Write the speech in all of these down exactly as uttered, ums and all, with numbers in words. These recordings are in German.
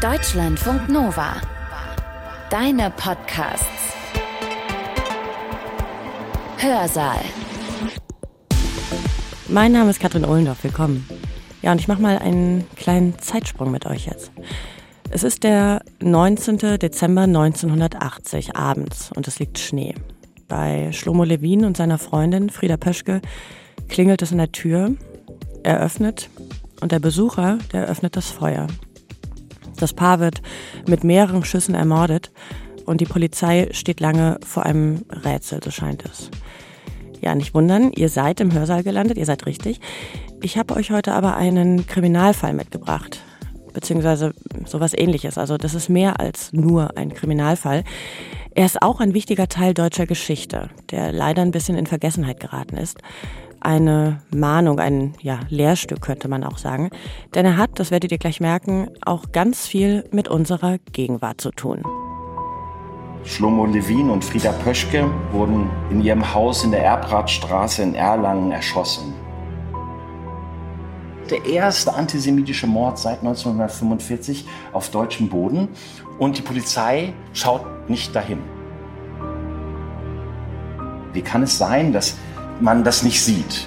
Deutschlandfunk Nova. Deine Podcasts. Hörsaal. Mein Name ist Katrin Ohlendorf, willkommen. Ja, und ich mache mal einen kleinen Zeitsprung mit euch jetzt. Es ist der neunzehnten Dezember neunzehnhundertachtzig abends und es liegt Schnee. Bei Shlomo Levin und seiner Freundin Frieda Pöschke klingelt es an der Tür. Er öffnet und der Besucher, der öffnet das Feuer. Das Paar wird mit mehreren Schüssen ermordet und die Polizei steht lange vor einem Rätsel, so scheint es. Ja, nicht wundern, ihr seid im Hörsaal gelandet, ihr seid richtig. Ich habe euch heute aber einen Kriminalfall mitgebracht, beziehungsweise sowas Ähnliches. Also das ist mehr als nur ein Kriminalfall. Er ist auch ein wichtiger Teil deutscher Geschichte, der leider ein bisschen in Vergessenheit geraten ist. Eine Mahnung, ein ja, Lehrstück könnte man auch sagen. Denn er hat, das werdet ihr gleich merken, auch ganz viel mit unserer Gegenwart zu tun. Shlomo Levin und Frieda Pöschke wurden in ihrem Haus in der Erbradstraße in Erlangen erschossen. Der erste antisemitische Mord seit neunzehnhundertfünfundvierzig auf deutschem Boden. Und die Polizei schaut nicht dahin. Wie kann es sein, dass man das nicht sieht?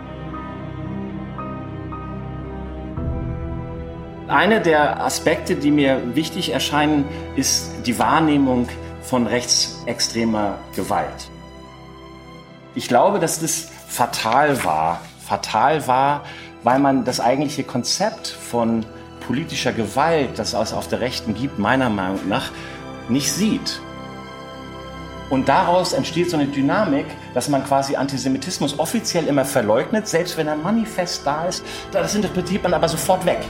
Einer der Aspekte, die mir wichtig erscheinen, ist die Wahrnehmung von rechtsextremer Gewalt. Ich glaube, dass das fatal war. Fatal war, weil man das eigentliche Konzept von politischer Gewalt, das es auf der Rechten gibt, meiner Meinung nach, nicht sieht. Und daraus entsteht so eine Dynamik, dass man quasi Antisemitismus offiziell immer verleugnet, selbst wenn ein Manifest da ist, das interpretiert man aber sofort weg.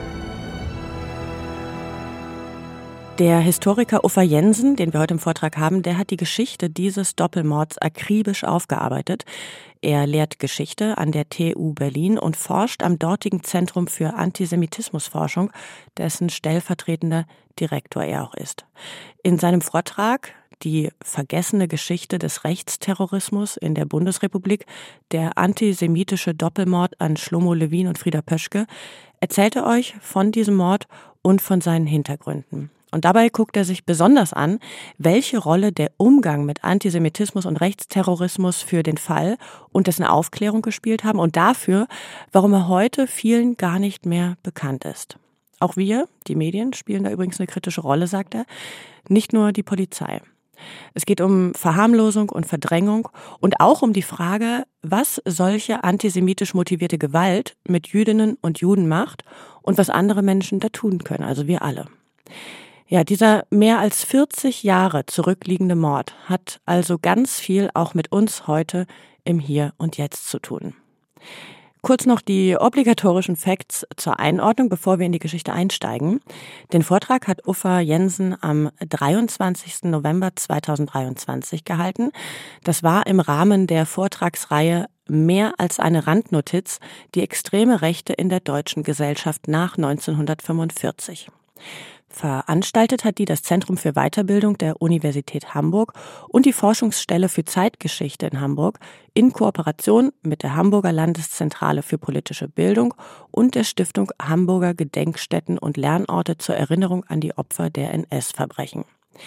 Der Historiker Uffe Jensen, den wir heute im Vortrag haben, der hat die Geschichte dieses Doppelmords akribisch aufgearbeitet. Er lehrt Geschichte an der T U Berlin und forscht am dortigen Zentrum für Antisemitismusforschung, dessen stellvertretender Direktor er auch ist. In seinem Vortrag Die vergessene Geschichte des Rechtsterrorismus in der Bundesrepublik, der antisemitische Doppelmord an Shlomo Levin und Frieda Pöschke, erzählt er euch von diesem Mord und von seinen Hintergründen. Und dabei guckt er sich besonders an, welche Rolle der Umgang mit Antisemitismus und Rechtsterrorismus für den Fall und dessen Aufklärung gespielt haben und dafür, warum er heute vielen gar nicht mehr bekannt ist. Auch wir, die Medien, spielen da übrigens eine kritische Rolle, sagt er, nicht nur die Polizei. Es geht um Verharmlosung und Verdrängung und auch um die Frage, was solche antisemitisch motivierte Gewalt mit Jüdinnen und Juden macht und was andere Menschen da tun können, also wir alle. Ja, dieser mehr als vierzig Jahre zurückliegende Mord hat also ganz viel auch mit uns heute im Hier und Jetzt zu tun. Kurz noch die obligatorischen Facts zur Einordnung, bevor wir in die Geschichte einsteigen. Den Vortrag hat Uffe Jensen am dreiundzwanzigsten November zweitausenddreiundzwanzig gehalten. Das war im Rahmen der Vortragsreihe Mehr als eine Randnotiz, die extreme Rechte in der deutschen Gesellschaft nach neunzehnhundertfünfundvierzig. Veranstaltet hat die das Zentrum für Weiterbildung der Universität Hamburg und die Forschungsstelle für Zeitgeschichte in Hamburg in Kooperation mit der Hamburger Landeszentrale für politische Bildung und der Stiftung Hamburger Gedenkstätten und Lernorte zur Erinnerung an die Opfer der N S-Verbrechen.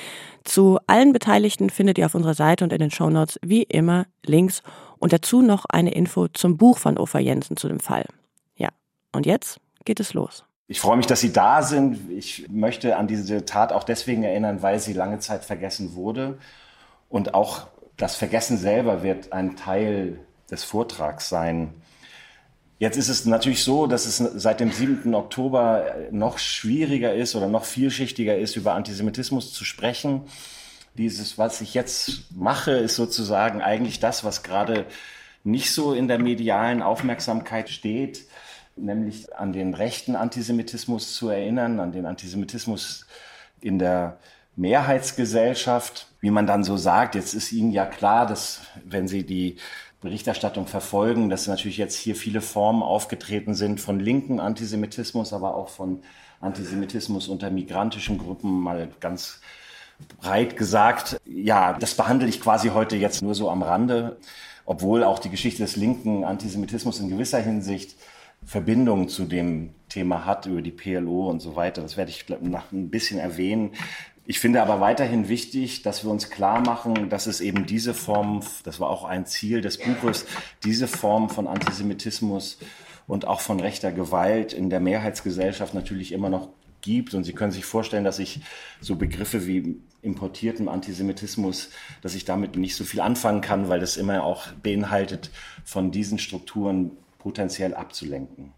Zu allen Beteiligten findet ihr auf unserer Seite und in den Shownotes wie immer Links und dazu noch eine Info zum Buch von Uffe Jensen zu dem Fall. Ja, und jetzt geht es los. Ich freue mich, dass Sie da sind. Ich möchte an diese Tat auch deswegen erinnern, weil sie lange Zeit vergessen wurde. Und auch das Vergessen selber wird ein Teil des Vortrags sein. Jetzt ist es natürlich so, dass es seit dem siebten Oktober noch schwieriger ist oder noch vielschichtiger ist, über Antisemitismus zu sprechen. Dieses, was ich jetzt mache, ist sozusagen eigentlich das, was gerade nicht so in der medialen Aufmerksamkeit steht, nämlich an den rechten Antisemitismus zu erinnern, an den Antisemitismus in der Mehrheitsgesellschaft. Wie man dann so sagt, jetzt ist Ihnen ja klar, dass, wenn Sie die Berichterstattung verfolgen, dass natürlich jetzt hier viele Formen aufgetreten sind von linken Antisemitismus, aber auch von Antisemitismus unter migrantischen Gruppen, mal ganz breit gesagt. Ja, das behandle ich quasi heute jetzt nur so am Rande, obwohl auch die Geschichte des linken Antisemitismus in gewisser Hinsicht Verbindungen zu dem Thema hat, über die P L O und so weiter. Das werde ich noch ein bisschen erwähnen. Ich finde aber weiterhin wichtig, dass wir uns klar machen, dass es eben diese Form, das war auch ein Ziel des Buches, diese Form von Antisemitismus und auch von rechter Gewalt in der Mehrheitsgesellschaft natürlich immer noch gibt. Und Sie können sich vorstellen, dass ich so Begriffe wie importierten Antisemitismus, dass ich damit nicht so viel anfangen kann, weil das immer auch beinhaltet, von diesen Strukturen potenziell abzulenken.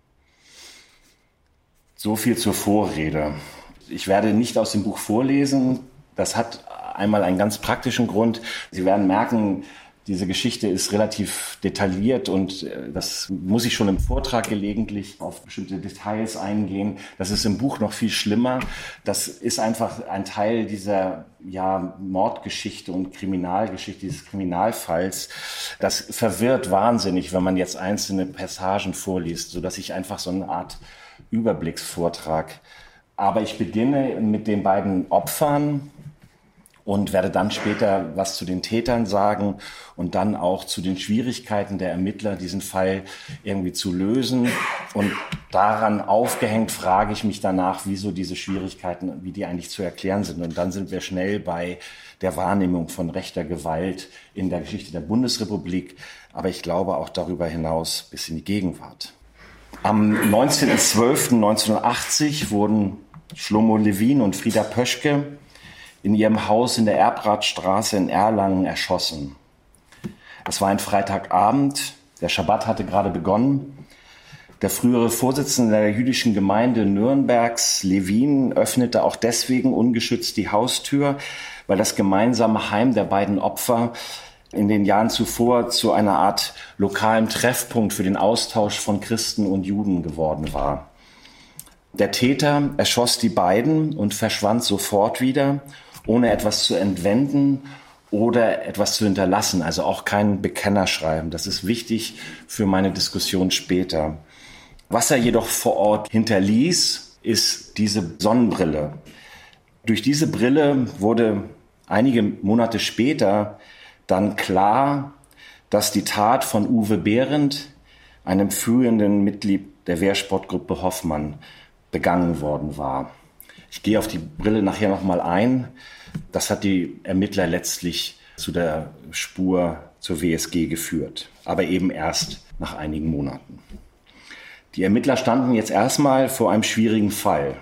So viel zur Vorrede. Ich werde nicht aus dem Buch vorlesen. Das hat einmal einen ganz praktischen Grund. Sie werden merken, diese Geschichte ist relativ detailliert und das muss ich schon im Vortrag gelegentlich auf bestimmte Details eingehen. Das ist im Buch noch viel schlimmer. Das ist einfach ein Teil dieser ja, Mordgeschichte und Kriminalgeschichte, dieses Kriminalfalls. Das verwirrt wahnsinnig, wenn man jetzt einzelne Passagen vorliest, sodass ich einfach so eine Art Überblicksvortrag. Aber ich beginne mit den beiden Opfern und werde dann später was zu den Tätern sagen und dann auch zu den Schwierigkeiten der Ermittler, diesen Fall irgendwie zu lösen. Und daran aufgehängt frage ich mich danach, wieso diese Schwierigkeiten, wie die eigentlich zu erklären sind. Und dann sind wir schnell bei der Wahrnehmung von rechter Gewalt in der Geschichte der Bundesrepublik, aber ich glaube auch darüber hinaus bis in die Gegenwart. Am neunzehnten zwölften neunzehnhundertachtzig wurden Shlomo Levin und Frieda Pöschke in ihrem Haus in der Erbradstraße in Erlangen erschossen. Es war ein Freitagabend, der Schabbat hatte gerade begonnen. Der frühere Vorsitzende der jüdischen Gemeinde Nürnbergs, Levin, öffnete auch deswegen ungeschützt die Haustür, weil das gemeinsame Heim der beiden Opfer in den Jahren zuvor zu einer Art lokalen Treffpunkt für den Austausch von Christen und Juden geworden war. Der Täter erschoss die beiden und verschwand sofort wieder, ohne etwas zu entwenden oder etwas zu hinterlassen, also auch kein Bekennerschreiben. Das ist wichtig für meine Diskussion später. Was er jedoch vor Ort hinterließ, ist diese Sonnenbrille. Durch diese Brille wurde einige Monate später dann klar, dass die Tat von Uwe Behrendt, einem führenden Mitglied der Wehrsportgruppe Hoffmann, begangen worden war. Ich gehe auf die Brille nachher nochmal ein. Das hat die Ermittler letztlich zu der Spur zur W S G geführt, aber eben erst nach einigen Monaten. Die Ermittler standen jetzt erstmal vor einem schwierigen Fall.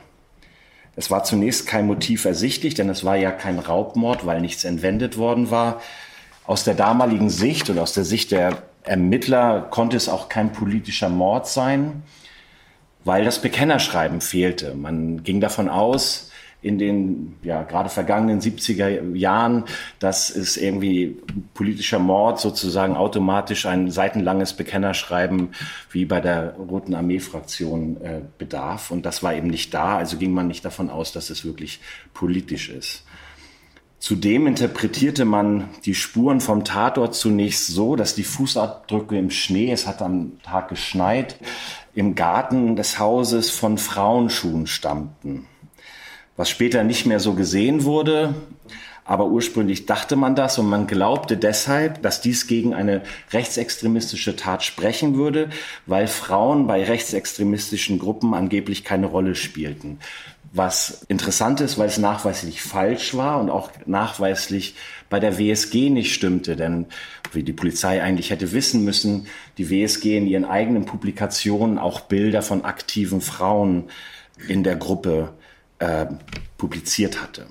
Es war zunächst kein Motiv ersichtlich, denn es war ja kein Raubmord, weil nichts entwendet worden war. Aus der damaligen Sicht und aus der Sicht der Ermittler konnte es auch kein politischer Mord sein, weil das Bekennerschreiben fehlte. Man ging davon aus, in den ja gerade vergangenen siebziger Jahren, dass es irgendwie politischer Mord sozusagen automatisch ein seitenlanges Bekennerschreiben wie bei der Roten Armee-Fraktion äh, bedarf. Und das war eben nicht da, also ging man nicht davon aus, dass es wirklich politisch ist. Zudem interpretierte man die Spuren vom Tatort zunächst so, dass die Fußabdrücke im Schnee, es hat am Tag geschneit, im Garten des Hauses von Frauenschuhen stammten. Was später nicht mehr so gesehen wurde, aber ursprünglich dachte man das und man glaubte deshalb, dass dies gegen eine rechtsextremistische Tat sprechen würde, weil Frauen bei rechtsextremistischen Gruppen angeblich keine Rolle spielten. Was interessant ist, weil es nachweislich falsch war und auch nachweislich bei der W S G nicht stimmte, denn wie die Polizei eigentlich hätte wissen müssen, die W S G in ihren eigenen Publikationen auch Bilder von aktiven Frauen in der Gruppe äh, publiziert hatte.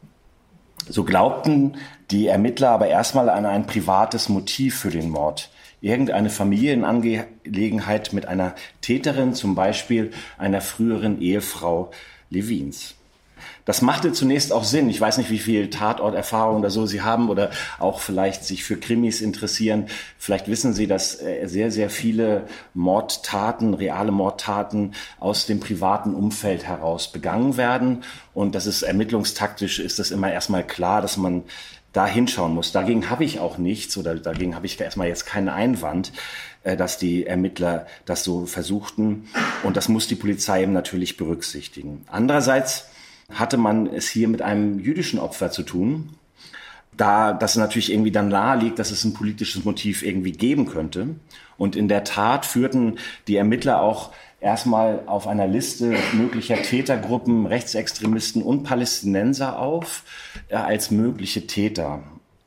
So glaubten die Ermittler aber erstmal an ein privates Motiv für den Mord. Irgendeine Familienangelegenheit mit einer Täterin, zum Beispiel einer früheren Ehefrau Levins. Das machte zunächst auch Sinn. Ich weiß nicht, wie viel Tatorterfahrung oder so Sie haben oder auch vielleicht sich für Krimis interessieren. Vielleicht wissen Sie, dass sehr, sehr viele Mordtaten, reale Mordtaten aus dem privaten Umfeld heraus begangen werden. Und das ist ermittlungstaktisch, ist das immer erstmal klar, dass man da hinschauen muss. Dagegen habe ich auch nichts oder dagegen habe ich erstmal jetzt keinen Einwand, dass die Ermittler das so versuchten. Und das muss die Polizei eben natürlich berücksichtigen. Andererseits hatte man es hier mit einem jüdischen Opfer zu tun, da das natürlich irgendwie dann nahe liegt, dass es ein politisches Motiv irgendwie geben könnte. Und in der Tat führten die Ermittler auch erstmal auf einer Liste möglicher Tätergruppen Rechtsextremisten und Palästinenser auf äh, als mögliche Täter.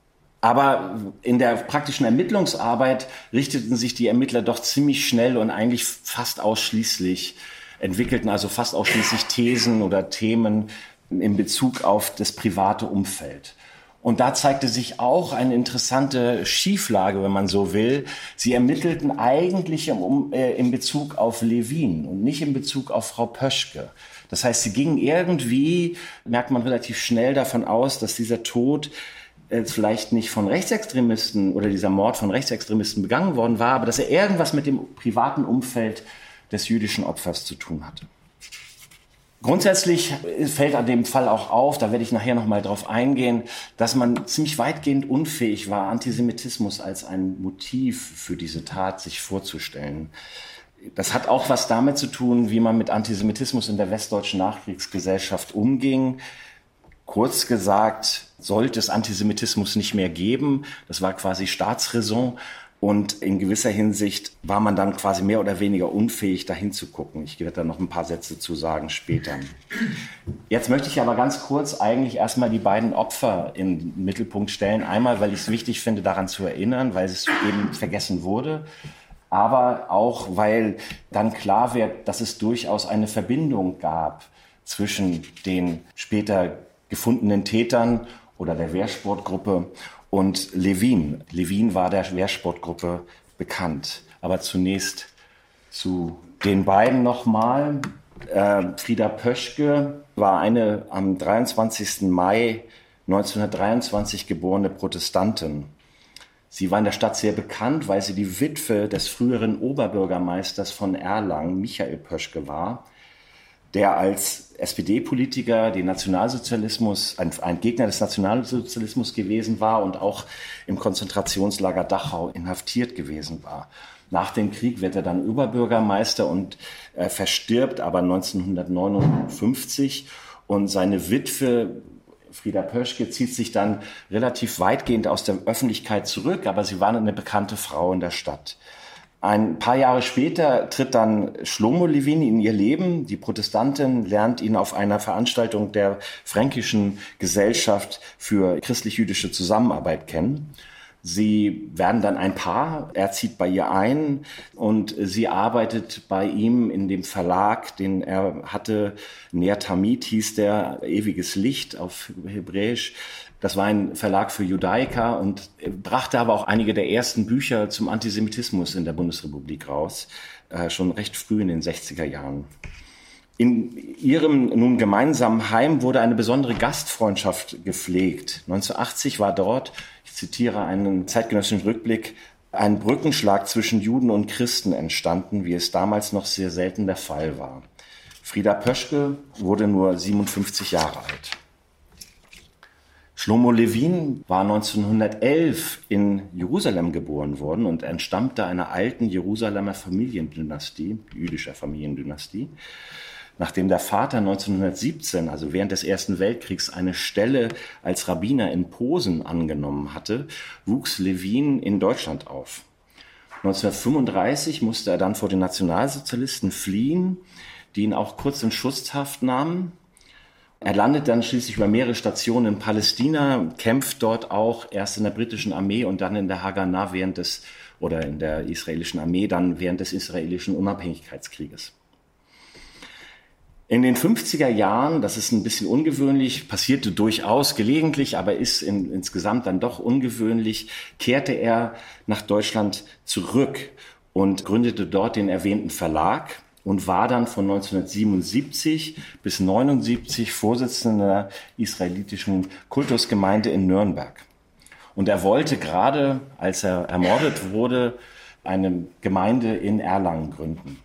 Aber in der praktischen Ermittlungsarbeit richteten sich die Ermittler doch ziemlich schnell und eigentlich fast ausschließlich, entwickelten also fast ausschließlich Thesen oder Themen in Bezug auf das private Umfeld. Und da zeigte sich auch eine interessante Schieflage, wenn man so will. Sie ermittelten eigentlich im, äh, in Bezug auf Levin und nicht in Bezug auf Frau Pöschke. Das heißt, sie gingen irgendwie, merkt man relativ schnell davon aus, dass dieser Tod äh, vielleicht nicht von Rechtsextremisten oder dieser Mord von Rechtsextremisten begangen worden war, aber dass er irgendwas mit dem privaten Umfeld des jüdischen Opfers zu tun hatte. Grundsätzlich fällt an dem Fall auch auf, da werde ich nachher noch mal drauf eingehen, dass man ziemlich weitgehend unfähig war, Antisemitismus als ein Motiv für diese Tat sich vorzustellen. Das hat auch was damit zu tun, wie man mit Antisemitismus in der westdeutschen Nachkriegsgesellschaft umging. Kurz gesagt, sollte es Antisemitismus nicht mehr geben. Das war quasi Staatsräson. Und in gewisser Hinsicht war man dann quasi mehr oder weniger unfähig, dahin zu gucken. Ich werde da noch ein paar Sätze zu sagen später. Jetzt möchte ich aber ganz kurz eigentlich erstmal die beiden Opfer in den Mittelpunkt stellen. Einmal, weil ich es wichtig finde, daran zu erinnern, weil es eben vergessen wurde. Aber auch, weil dann klar wird, dass es durchaus eine Verbindung gab zwischen den später gefundenen Tätern oder der Wehrsportgruppe und Levin. Levin war der Wehrsportgruppe bekannt. Aber zunächst zu den beiden nochmal. Äh, Frieda Pöschke war eine am dreiundzwanzigsten Mai neunzehnhundertdreiundzwanzig geborene Protestantin. Sie war in der Stadt sehr bekannt, weil sie die Witwe des früheren Oberbürgermeisters von Erlangen, Michael Pöschke, war, der als S P D-Politiker den Nationalsozialismus, ein, ein Gegner des Nationalsozialismus gewesen war und auch im Konzentrationslager Dachau inhaftiert gewesen war. Nach dem Krieg wird er dann Oberbürgermeister und äh, verstirbt aber neunzehnhundertneunundfünfzig. Und seine Witwe Frieda Pöschke zieht sich dann relativ weitgehend aus der Öffentlichkeit zurück, aber sie war eine bekannte Frau in der Stadt. Ein paar Jahre später tritt dann Shlomo Levin in ihr Leben. Die Protestantin lernt ihn auf einer Veranstaltung der Fränkischen Gesellschaft für christlich-jüdische Zusammenarbeit kennen. Sie werden dann ein Paar, er zieht bei ihr ein und sie arbeitet bei ihm in dem Verlag, den er hatte, Ner Tamid hieß der, Ewiges Licht auf Hebräisch. Das war ein Verlag für Judaiker und brachte aber auch einige der ersten Bücher zum Antisemitismus in der Bundesrepublik raus, äh, schon recht früh in den sechziger Jahren. In ihrem nun gemeinsamen Heim wurde eine besondere Gastfreundschaft gepflegt. neunzehnhundertachtzig war dort, ich zitiere einen zeitgenössischen Rückblick, ein Brückenschlag zwischen Juden und Christen entstanden, wie es damals noch sehr selten der Fall war. Frieda Pöschke wurde nur siebenundfünfzig Jahre alt. Shlomo Levin war neunzehnhundertelf in Jerusalem geboren worden und entstammte einer alten Jerusalemer Familiendynastie, jüdischer Familiendynastie. Nachdem der Vater neunzehnhundertsiebzehn, also während des Ersten Weltkriegs, eine Stelle als Rabbiner in Posen angenommen hatte, wuchs Levin in Deutschland auf. neunzehnhundertfünfunddreißig musste er dann vor den Nationalsozialisten fliehen, die ihn auch kurz in Schusshaft nahmen. Er landet dann schließlich über mehrere Stationen in Palästina, kämpft dort auch erst in der britischen Armee und dann in der Haganah während des, oder in der israelischen Armee, dann während des israelischen Unabhängigkeitskrieges. In den fünfziger Jahren, das ist ein bisschen ungewöhnlich, passierte durchaus gelegentlich, aber ist in, insgesamt dann doch ungewöhnlich, kehrte er nach Deutschland zurück und gründete dort den erwähnten Verlag und war dann von neunzehnhundertsiebenundsiebzig bis neunundsiebzig Vorsitzender der israelitischen Kultusgemeinde in Nürnberg. Und er wollte gerade, als er ermordet wurde, eine Gemeinde in Erlangen gründen.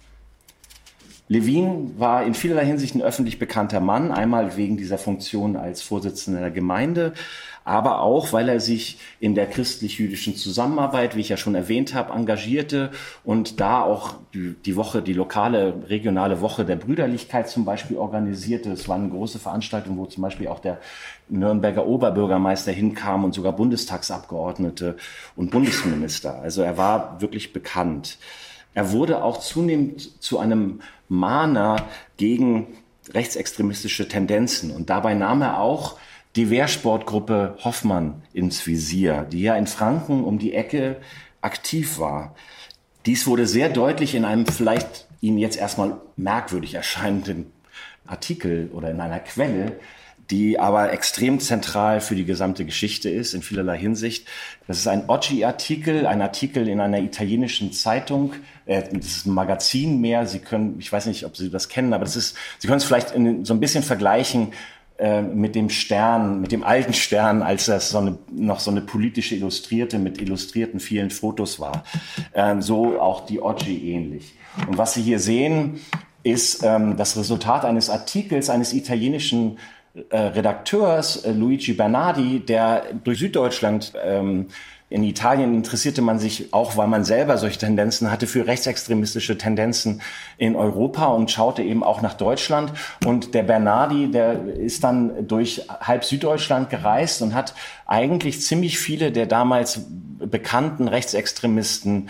Levin war in vielerlei Hinsicht ein öffentlich bekannter Mann, einmal wegen dieser Funktion als Vorsitzender der Gemeinde, aber auch, weil er sich in der christlich-jüdischen Zusammenarbeit, wie ich ja schon erwähnt habe, engagierte und da auch die, die Woche, die lokale, regionale Woche der Brüderlichkeit zum Beispiel organisierte. Es war eine große Veranstaltung, wo zum Beispiel auch der Nürnberger Oberbürgermeister hinkam und sogar Bundestagsabgeordnete und Bundesminister. Also er war wirklich bekannt. Er wurde auch zunehmend zu einem Mahner gegen rechtsextremistische Tendenzen. Und dabei nahm er auch die Wehrsportgruppe Hoffmann ins Visier, die ja in Franken um die Ecke aktiv war. Dies wurde sehr deutlich in einem vielleicht Ihnen jetzt erstmal merkwürdig erscheinenden Artikel oder in einer Quelle, die aber extrem zentral für die gesamte Geschichte ist, in vielerlei Hinsicht. Das ist ein Oggi-Artikel, ein Artikel in einer italienischen Zeitung. Äh, das ist ein Magazin mehr. Sie können, ich weiß nicht, ob Sie das kennen, aber das ist, Sie können es vielleicht in, so ein bisschen vergleichen äh, mit dem Stern, mit dem alten Stern, als das so eine, noch so eine politische Illustrierte mit illustrierten vielen Fotos war. Ähm, so auch die Oggi ähnlich. Und was Sie hier sehen, ist ähm, das Resultat eines Artikels eines italienischen äh, Redakteurs, äh, Luigi Bernardi, der durch Süddeutschland, ähm, in Italien interessierte man sich auch, weil man selber solche Tendenzen hatte, für rechtsextremistische Tendenzen in Europa und schaute eben auch nach Deutschland. Und der Bernardi, der ist dann durch halb Süddeutschland gereist und hat eigentlich ziemlich viele der damals bekannten Rechtsextremisten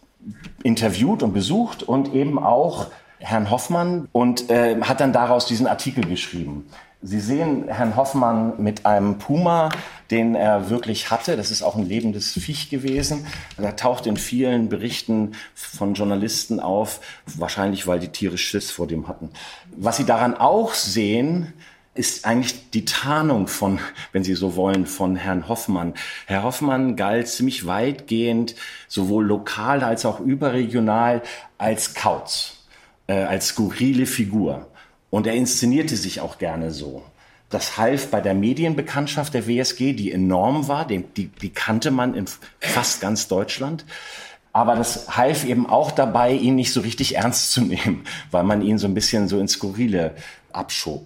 interviewt und besucht und eben auch Herrn Hoffmann und äh, hat dann daraus diesen Artikel geschrieben. Sie sehen Herrn Hoffmann mit einem Puma, den er wirklich hatte. Das ist auch ein lebendes Viech gewesen. Er taucht in vielen Berichten von Journalisten auf, wahrscheinlich weil die Tiere Schiss vor dem hatten. Was Sie daran auch sehen, ist eigentlich die Tarnung von, wenn Sie so wollen, von Herrn Hoffmann. Herr Hoffmann galt ziemlich weitgehend, sowohl lokal als auch überregional, als Kauz, äh, als skurrile Figur. Und er inszenierte sich auch gerne so. Das half bei der Medienbekanntschaft der W S G, die enorm war, die, die, die kannte man in fast ganz Deutschland. Aber das half eben auch dabei, ihn nicht so richtig ernst zu nehmen, weil man ihn so ein bisschen so ins Skurrile abschob.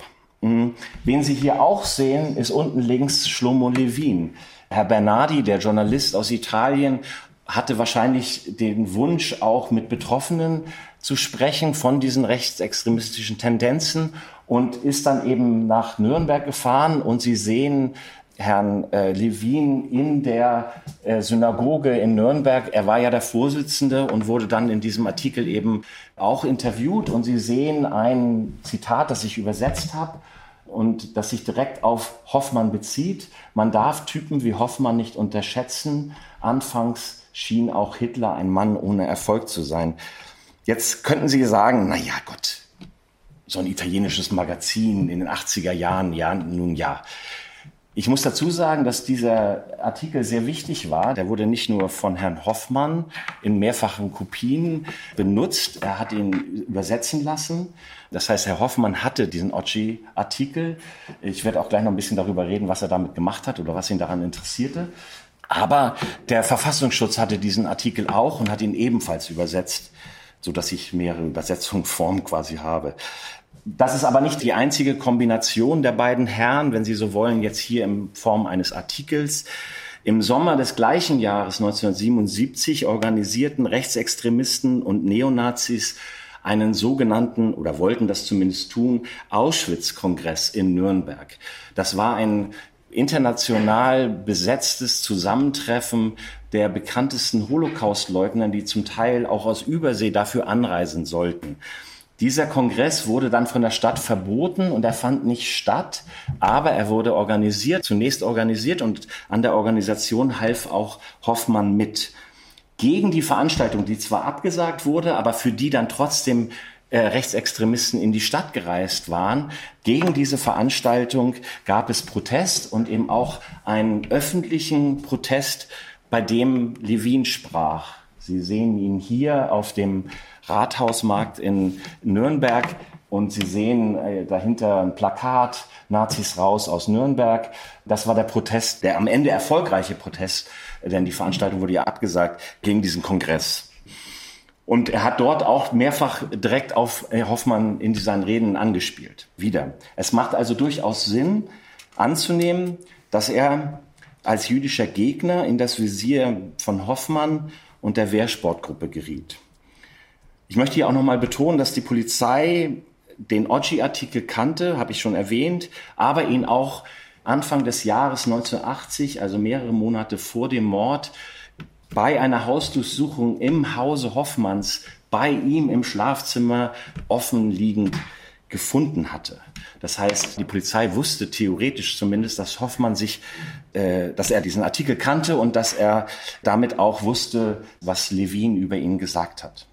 Wen Sie hier auch sehen, ist unten links Shlomo Levin. Herr Bernardi, der Journalist aus Italien, hatte wahrscheinlich den Wunsch, auch mit Betroffenen zu sprechen von diesen rechtsextremistischen Tendenzen und ist dann eben nach Nürnberg gefahren. Und Sie sehen Herrn äh, Levin in der äh, Synagoge in Nürnberg. Er war ja der Vorsitzende und wurde dann in diesem Artikel eben auch interviewt. Und Sie sehen ein Zitat, das ich übersetzt habe und das sich direkt auf Hoffmann bezieht. Man darf Typen wie Hoffmann nicht unterschätzen. Anfangs schien auch Hitler ein Mann ohne Erfolg zu sein. Jetzt könnten Sie sagen, na ja, Gott, so ein italienisches Magazin in den achtziger Jahren, ja, nun ja. Ich muss dazu sagen, dass dieser Artikel sehr wichtig war. Der wurde nicht nur von Herrn Hoffmann in mehrfachen Kopien benutzt, er hat ihn übersetzen lassen. Das heißt, Herr Hoffmann hatte diesen Oggi-Artikel. Ich werde auch gleich noch ein bisschen darüber reden, was er damit gemacht hat oder was ihn daran interessierte. Aber der Verfassungsschutz hatte diesen Artikel auch und hat ihn ebenfalls übersetzt, sodass ich mehrere Übersetzungsformen quasi habe. Das ist aber nicht die einzige Kombination der beiden Herren, wenn Sie so wollen, jetzt hier in Form eines Artikels. Im Sommer des gleichen Jahres neunzehnhundertsiebenundsiebzig organisierten Rechtsextremisten und Neonazis einen sogenannten, oder wollten das zumindest tun, Auschwitz-Kongress in Nürnberg. Das war ein international besetztes Zusammentreffen der bekanntesten Holocaust-Leugner, die zum Teil auch aus Übersee dafür anreisen sollten. Dieser Kongress wurde dann von der Stadt verboten und er fand nicht statt, aber er wurde organisiert, zunächst organisiert und an der Organisation half auch Hoffmann mit. Gegen die Veranstaltung, die zwar abgesagt wurde, aber für die dann trotzdem äh, Rechtsextremisten in die Stadt gereist waren, gegen diese Veranstaltung gab es Protest und eben auch einen öffentlichen Protest, bei dem Levin sprach. Sie sehen ihn hier auf dem Rathausmarkt in Nürnberg und Sie sehen äh, dahinter ein Plakat, Nazis raus aus Nürnberg. Das war der Protest, der am Ende erfolgreiche Protest, denn die Veranstaltung wurde ja abgesagt, gegen diesen Kongress. Und er hat dort auch mehrfach direkt auf Hoffmann in seinen Reden angespielt. Wieder. Es macht also durchaus Sinn anzunehmen, dass er als jüdischer Gegner in das Visier von Hoffmann und der Wehrsportgruppe geriet. Ich möchte hier auch nochmal betonen, dass die Polizei den Oggi-Artikel kannte, habe ich schon erwähnt, aber ihn auch Anfang des Jahres neunzehnhundertachtzig, also mehrere Monate vor dem Mord, bei einer Hausdurchsuchung im Hause Hoffmanns bei ihm im Schlafzimmer offen liegend gefunden hatte. Das heißt, die Polizei wusste theoretisch zumindest, dass Hoffmann sich, äh, dass er diesen Artikel kannte und dass er damit auch wusste, was Levin über ihn gesagt hat.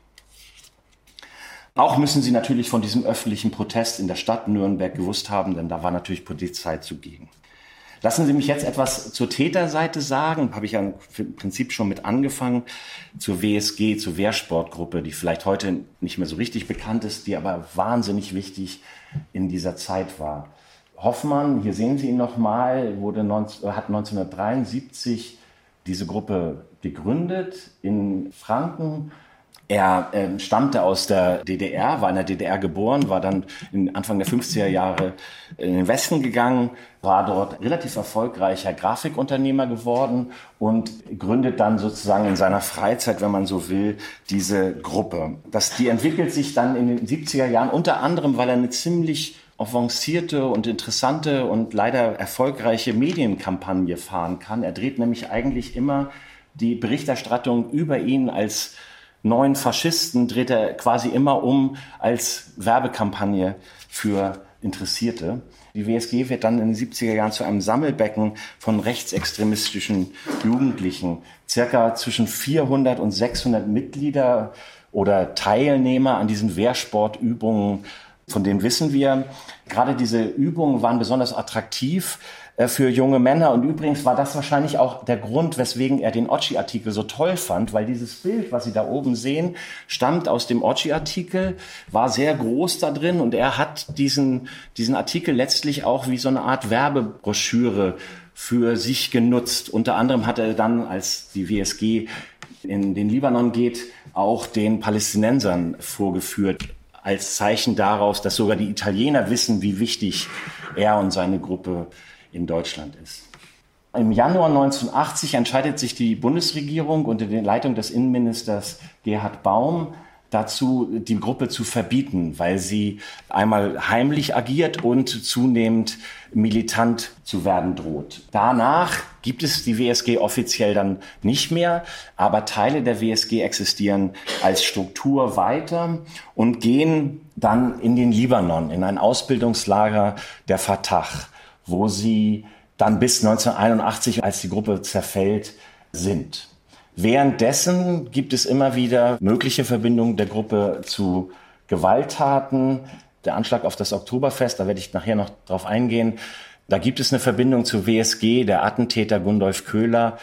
Auch müssen sie natürlich von diesem öffentlichen Protest in der Stadt Nürnberg gewusst haben, denn da war natürlich Polizei zugegen. Lassen Sie mich jetzt etwas zur Täterseite sagen, habe ich ja im Prinzip schon mit angefangen, zur W S G, zur Wehrsportgruppe, die vielleicht heute nicht mehr so richtig bekannt ist, die aber wahnsinnig wichtig in dieser Zeit war. Hoffmann, hier sehen Sie ihn nochmal, wurde neunzehn, hat neunzehnhundertdreiundsiebzig diese Gruppe gegründet in Franken. Er äh, stammte aus der D D R, war in der D D R geboren, war dann in Anfang der fünfziger Jahre in den Westen gegangen, war dort relativ erfolgreicher Grafikunternehmer geworden und gründet dann sozusagen in seiner Freizeit, wenn man so will, diese Gruppe. Das, die entwickelt sich dann in den siebziger Jahren unter anderem, weil er eine ziemlich avancierte und interessante und leider erfolgreiche Medienkampagne fahren kann. Er dreht nämlich eigentlich immer die Berichterstattung über ihn als neuen Faschisten dreht er quasi immer um als Werbekampagne für Interessierte. Die W S G wird dann in den siebziger Jahren zu einem Sammelbecken von rechtsextremistischen Jugendlichen. Circa zwischen vierhundert und sechshundert Mitglieder oder Teilnehmer an diesen Wehrsportübungen, von denen wissen wir. Gerade diese Übungen waren besonders attraktiv für junge Männer. Und übrigens war das wahrscheinlich auch der Grund, weswegen er den Otschi-Artikel so toll fand, weil dieses Bild, was Sie da oben sehen, stammt aus dem Otschi-Artikel, war sehr groß da drin und er hat diesen, diesen Artikel letztlich auch wie so eine Art Werbebroschüre für sich genutzt. Unter anderem hat er dann, als die W S G in den Libanon geht, auch den Palästinensern vorgeführt, als Zeichen daraus, dass sogar die Italiener wissen, wie wichtig er und seine Gruppe in Deutschland ist. Im Januar neunzehnhundertachtzig entscheidet sich die Bundesregierung unter der Leitung des Innenministers Gerhard Baum dazu, die Gruppe zu verbieten, weil sie einmal heimlich agiert und zunehmend militant zu werden droht. Danach gibt es die W S G offiziell dann nicht mehr, aber Teile der W S G existieren als Struktur weiter und gehen dann in den Libanon, in ein Ausbildungslager der Fatah, wo sie dann bis neunzehnhunderteinundachtzig, als die Gruppe zerfällt, sind. Währenddessen gibt es immer wieder mögliche Verbindungen der Gruppe zu Gewalttaten. Der Anschlag auf das Oktoberfest, da werde ich nachher noch drauf eingehen. Da gibt es eine Verbindung zur W S G. Der Attentäter Gundolf Köhler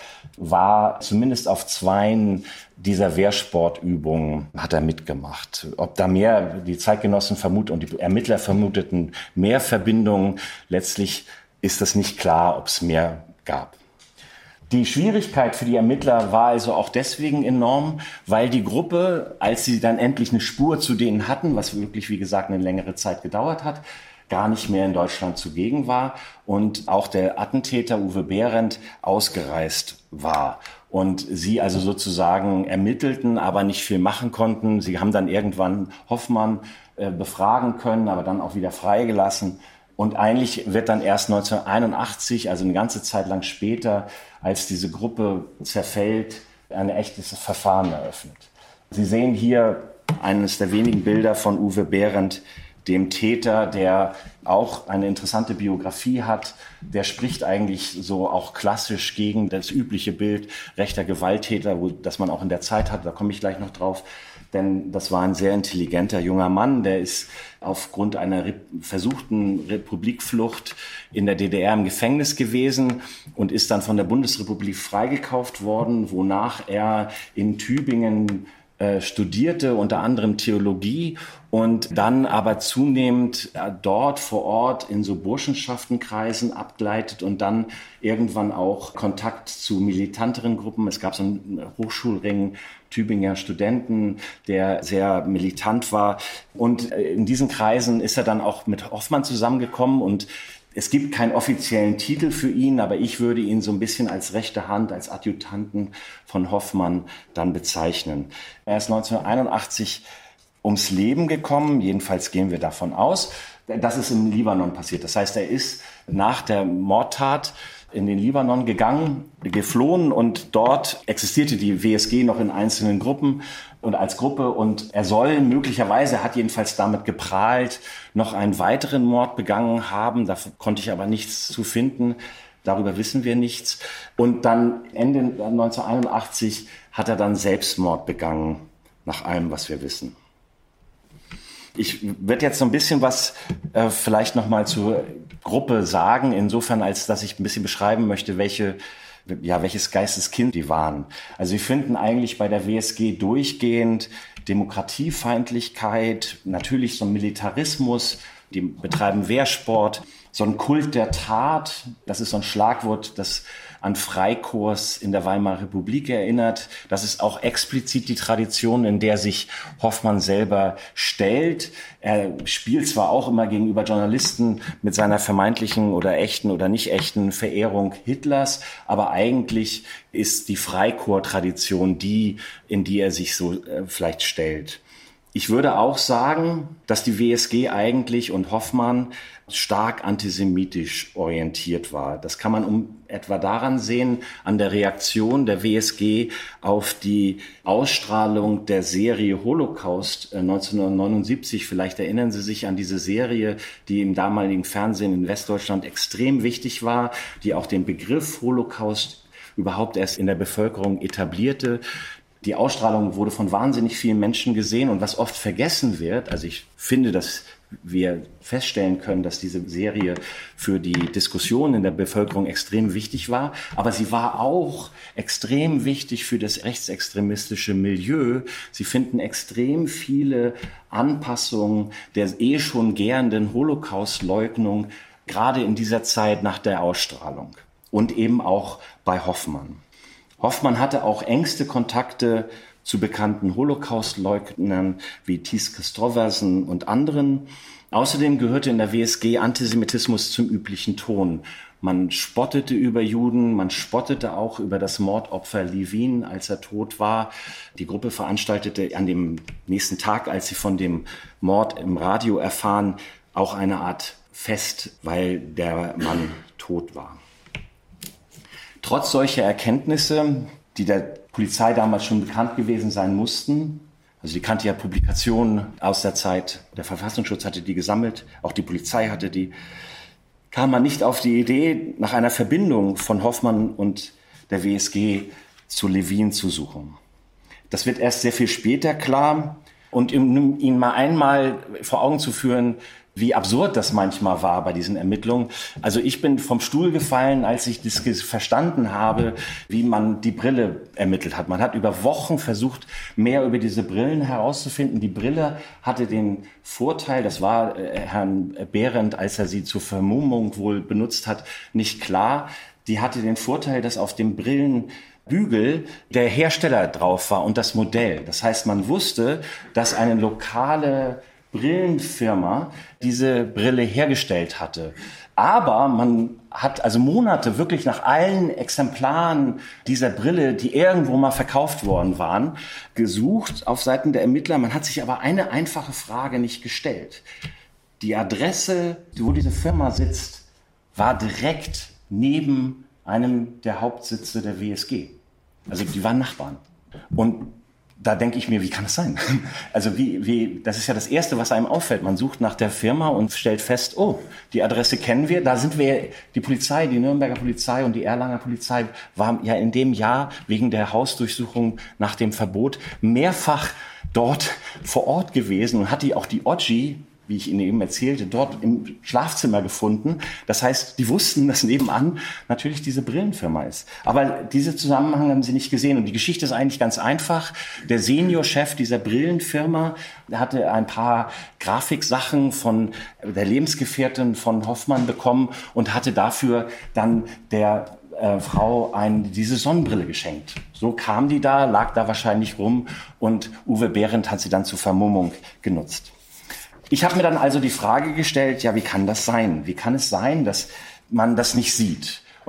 war zumindest auf zweien dieser Wehrsportübungen, hat er mitgemacht. Ob da mehr, die Zeitgenossen vermuten und die Ermittler vermuteten mehr Verbindungen, letztlich ist das nicht klar, ob es mehr gab. Die Schwierigkeit für die Ermittler war also auch deswegen enorm, weil die Gruppe, als sie dann endlich eine Spur zu denen hatten, was wirklich, wie gesagt, eine längere Zeit gedauert hat, gar nicht mehr in Deutschland zugegen war und auch der Attentäter Uwe Behrendt ausgereist war. Und sie also sozusagen ermittelten, aber nicht viel machen konnten. Sie haben dann irgendwann Hoffmann äh, befragen können, aber dann auch wieder freigelassen. Und eigentlich wird dann erst neunzehnhunderteinundachtzig, also eine ganze Zeit lang später, als diese Gruppe zerfällt, ein echtes Verfahren eröffnet. Sie sehen hier eines der wenigen Bilder von Uwe Behrendt, dem Täter, der auch eine interessante Biografie hat. Der spricht eigentlich so auch klassisch gegen das übliche Bild rechter Gewalttäter, wo, das man auch in der Zeit hat. Da komme ich gleich noch drauf. Denn das war ein sehr intelligenter junger Mann, der ist aufgrund einer Re- versuchten Republikflucht in der D D R im Gefängnis gewesen und ist dann von der Bundesrepublik freigekauft worden, wonach er in Tübingen äh, studierte, unter anderem Theologie und dann aber zunehmend äh, dort vor Ort in so Burschenschaftenkreisen abgleitet und dann irgendwann auch Kontakt zu militanteren Gruppen. Es gab so einen Hochschulring Tübinger Studenten, der sehr militant war. Und in diesen Kreisen ist er dann auch mit Hoffmann zusammengekommen. Und es gibt keinen offiziellen Titel für ihn, aber ich würde ihn so ein bisschen als rechte Hand, als Adjutanten von Hoffmann dann bezeichnen. Er ist neunzehnhunderteinundachtzig ums Leben gekommen. Jedenfalls gehen wir davon aus. Das ist im Libanon passiert. Das heißt, er ist nach der Mordtat in den Libanon gegangen, geflohen und dort existierte die W S G noch in einzelnen Gruppen und als Gruppe und er soll möglicherweise, er hat jedenfalls damit geprahlt, noch einen weiteren Mord begangen haben. Da konnte ich aber nichts zu finden. Darüber wissen wir nichts. Und dann Ende neunzehnhunderteinundachtzig hat er dann Selbstmord begangen, nach allem, was wir wissen. Ich werde jetzt so ein bisschen was äh, vielleicht noch mal zur Gruppe sagen, insofern, als dass ich ein bisschen beschreiben möchte, welche, ja, welches Geisteskind die waren. Also wir finden eigentlich bei der W S G durchgehend Demokratiefeindlichkeit, natürlich so ein Militarismus, die betreiben Wehrsport, so ein Kult der Tat, das ist so ein Schlagwort, das an Freikorps in der Weimarer Republik erinnert. Das ist auch explizit die Tradition, in der sich Hoffmann selber stellt. Er spielt zwar auch immer gegenüber Journalisten mit seiner vermeintlichen oder echten oder nicht echten Verehrung Hitlers, aber eigentlich ist die Freikorps-Tradition die, in die er sich so äh, vielleicht stellt. Ich würde auch sagen, dass die W S G eigentlich und Hoffmann stark antisemitisch orientiert war. Das kann man um etwa daran sehen, an der Reaktion der W S G auf die Ausstrahlung der Serie Holocaust neunzehnhundertneunundsiebzig. Vielleicht erinnern Sie sich an diese Serie, die im damaligen Fernsehen in Westdeutschland extrem wichtig war, die auch den Begriff Holocaust überhaupt erst in der Bevölkerung etablierte. Die Ausstrahlung wurde von wahnsinnig vielen Menschen gesehen und was oft vergessen wird, also ich finde, dass wir feststellen können, dass diese Serie für die Diskussion in der Bevölkerung extrem wichtig war, aber sie war auch extrem wichtig für das rechtsextremistische Milieu. Sie finden extrem viele Anpassungen der eh schon gärenden Holocaust-Leugnung, gerade in dieser Zeit nach der Ausstrahlung und eben auch bei Hoffmann. Hoffmann hatte auch engste Kontakte zu bekannten Holocaust-Leugnern wie Tiske Strouversen und anderen. Außerdem gehörte in der W S G Antisemitismus zum üblichen Ton. Man spottete über Juden, man spottete auch über das Mordopfer Levin, als er tot war. Die Gruppe veranstaltete an dem nächsten Tag, als sie von dem Mord im Radio erfahren, auch eine Art Fest, weil der Mann tot war. Trotz solcher Erkenntnisse, die der Polizei damals schon bekannt gewesen sein mussten, also die kannte ja Publikationen aus der Zeit, der Verfassungsschutz hatte die gesammelt, auch die Polizei hatte die, kam man nicht auf die Idee, nach einer Verbindung von Hoffmann und der W S G zu Levin zu suchen. Das wird erst sehr viel später klar und um Ihnen mal einmal vor Augen zu führen, wie absurd das manchmal war bei diesen Ermittlungen. Also ich bin vom Stuhl gefallen, als ich das verstanden habe, wie man die Brille ermittelt hat. Man hat über Wochen versucht, mehr über diese Brillen herauszufinden. Die Brille hatte den Vorteil, das war äh, Herrn Behrendt, als er sie zur Vermummung wohl benutzt hat, nicht klar. Die hatte den Vorteil, dass auf dem Brillenbügel der Hersteller drauf war und das Modell. Das heißt, man wusste, dass eine lokale Brillenfirma diese Brille hergestellt hatte. Aber man hat also Monate wirklich nach allen Exemplaren dieser Brille, die irgendwo mal verkauft worden waren, gesucht auf Seiten der Ermittler. Man hat sich aber eine einfache Frage nicht gestellt. Die Adresse, wo diese Firma sitzt, war direkt neben einem der Hauptsitze der W S G. Also die waren Nachbarn. Und da denke ich mir, wie kann das sein? Also wie, wie, das ist ja das Erste, was einem auffällt. Man sucht nach der Firma und stellt fest, oh, die Adresse kennen wir. Da sind wir, die Polizei, die Nürnberger Polizei und die Erlanger Polizei waren ja in dem Jahr wegen der Hausdurchsuchung nach dem Verbot mehrfach dort vor Ort gewesen und hat die auch die Oggi, wie ich Ihnen eben erzählte, dort im Schlafzimmer gefunden. Das heißt, die wussten, dass nebenan natürlich diese Brillenfirma ist. Aber diese Zusammenhang haben sie nicht gesehen. Und die Geschichte ist eigentlich ganz einfach. Der Seniorchef dieser Brillenfirma, der hatte ein paar Grafiksachen von der Lebensgefährtin von Hoffmann bekommen und hatte dafür dann der äh, Frau ein, diese Sonnenbrille geschenkt. So kam die da, lag da wahrscheinlich rum und Uwe Behrendt hat sie dann zur Vermummung genutzt. Ich habe mir dann also die Frage gestellt, ja, wie kann das sein? Wie kann es sein, dass man das nicht sieht?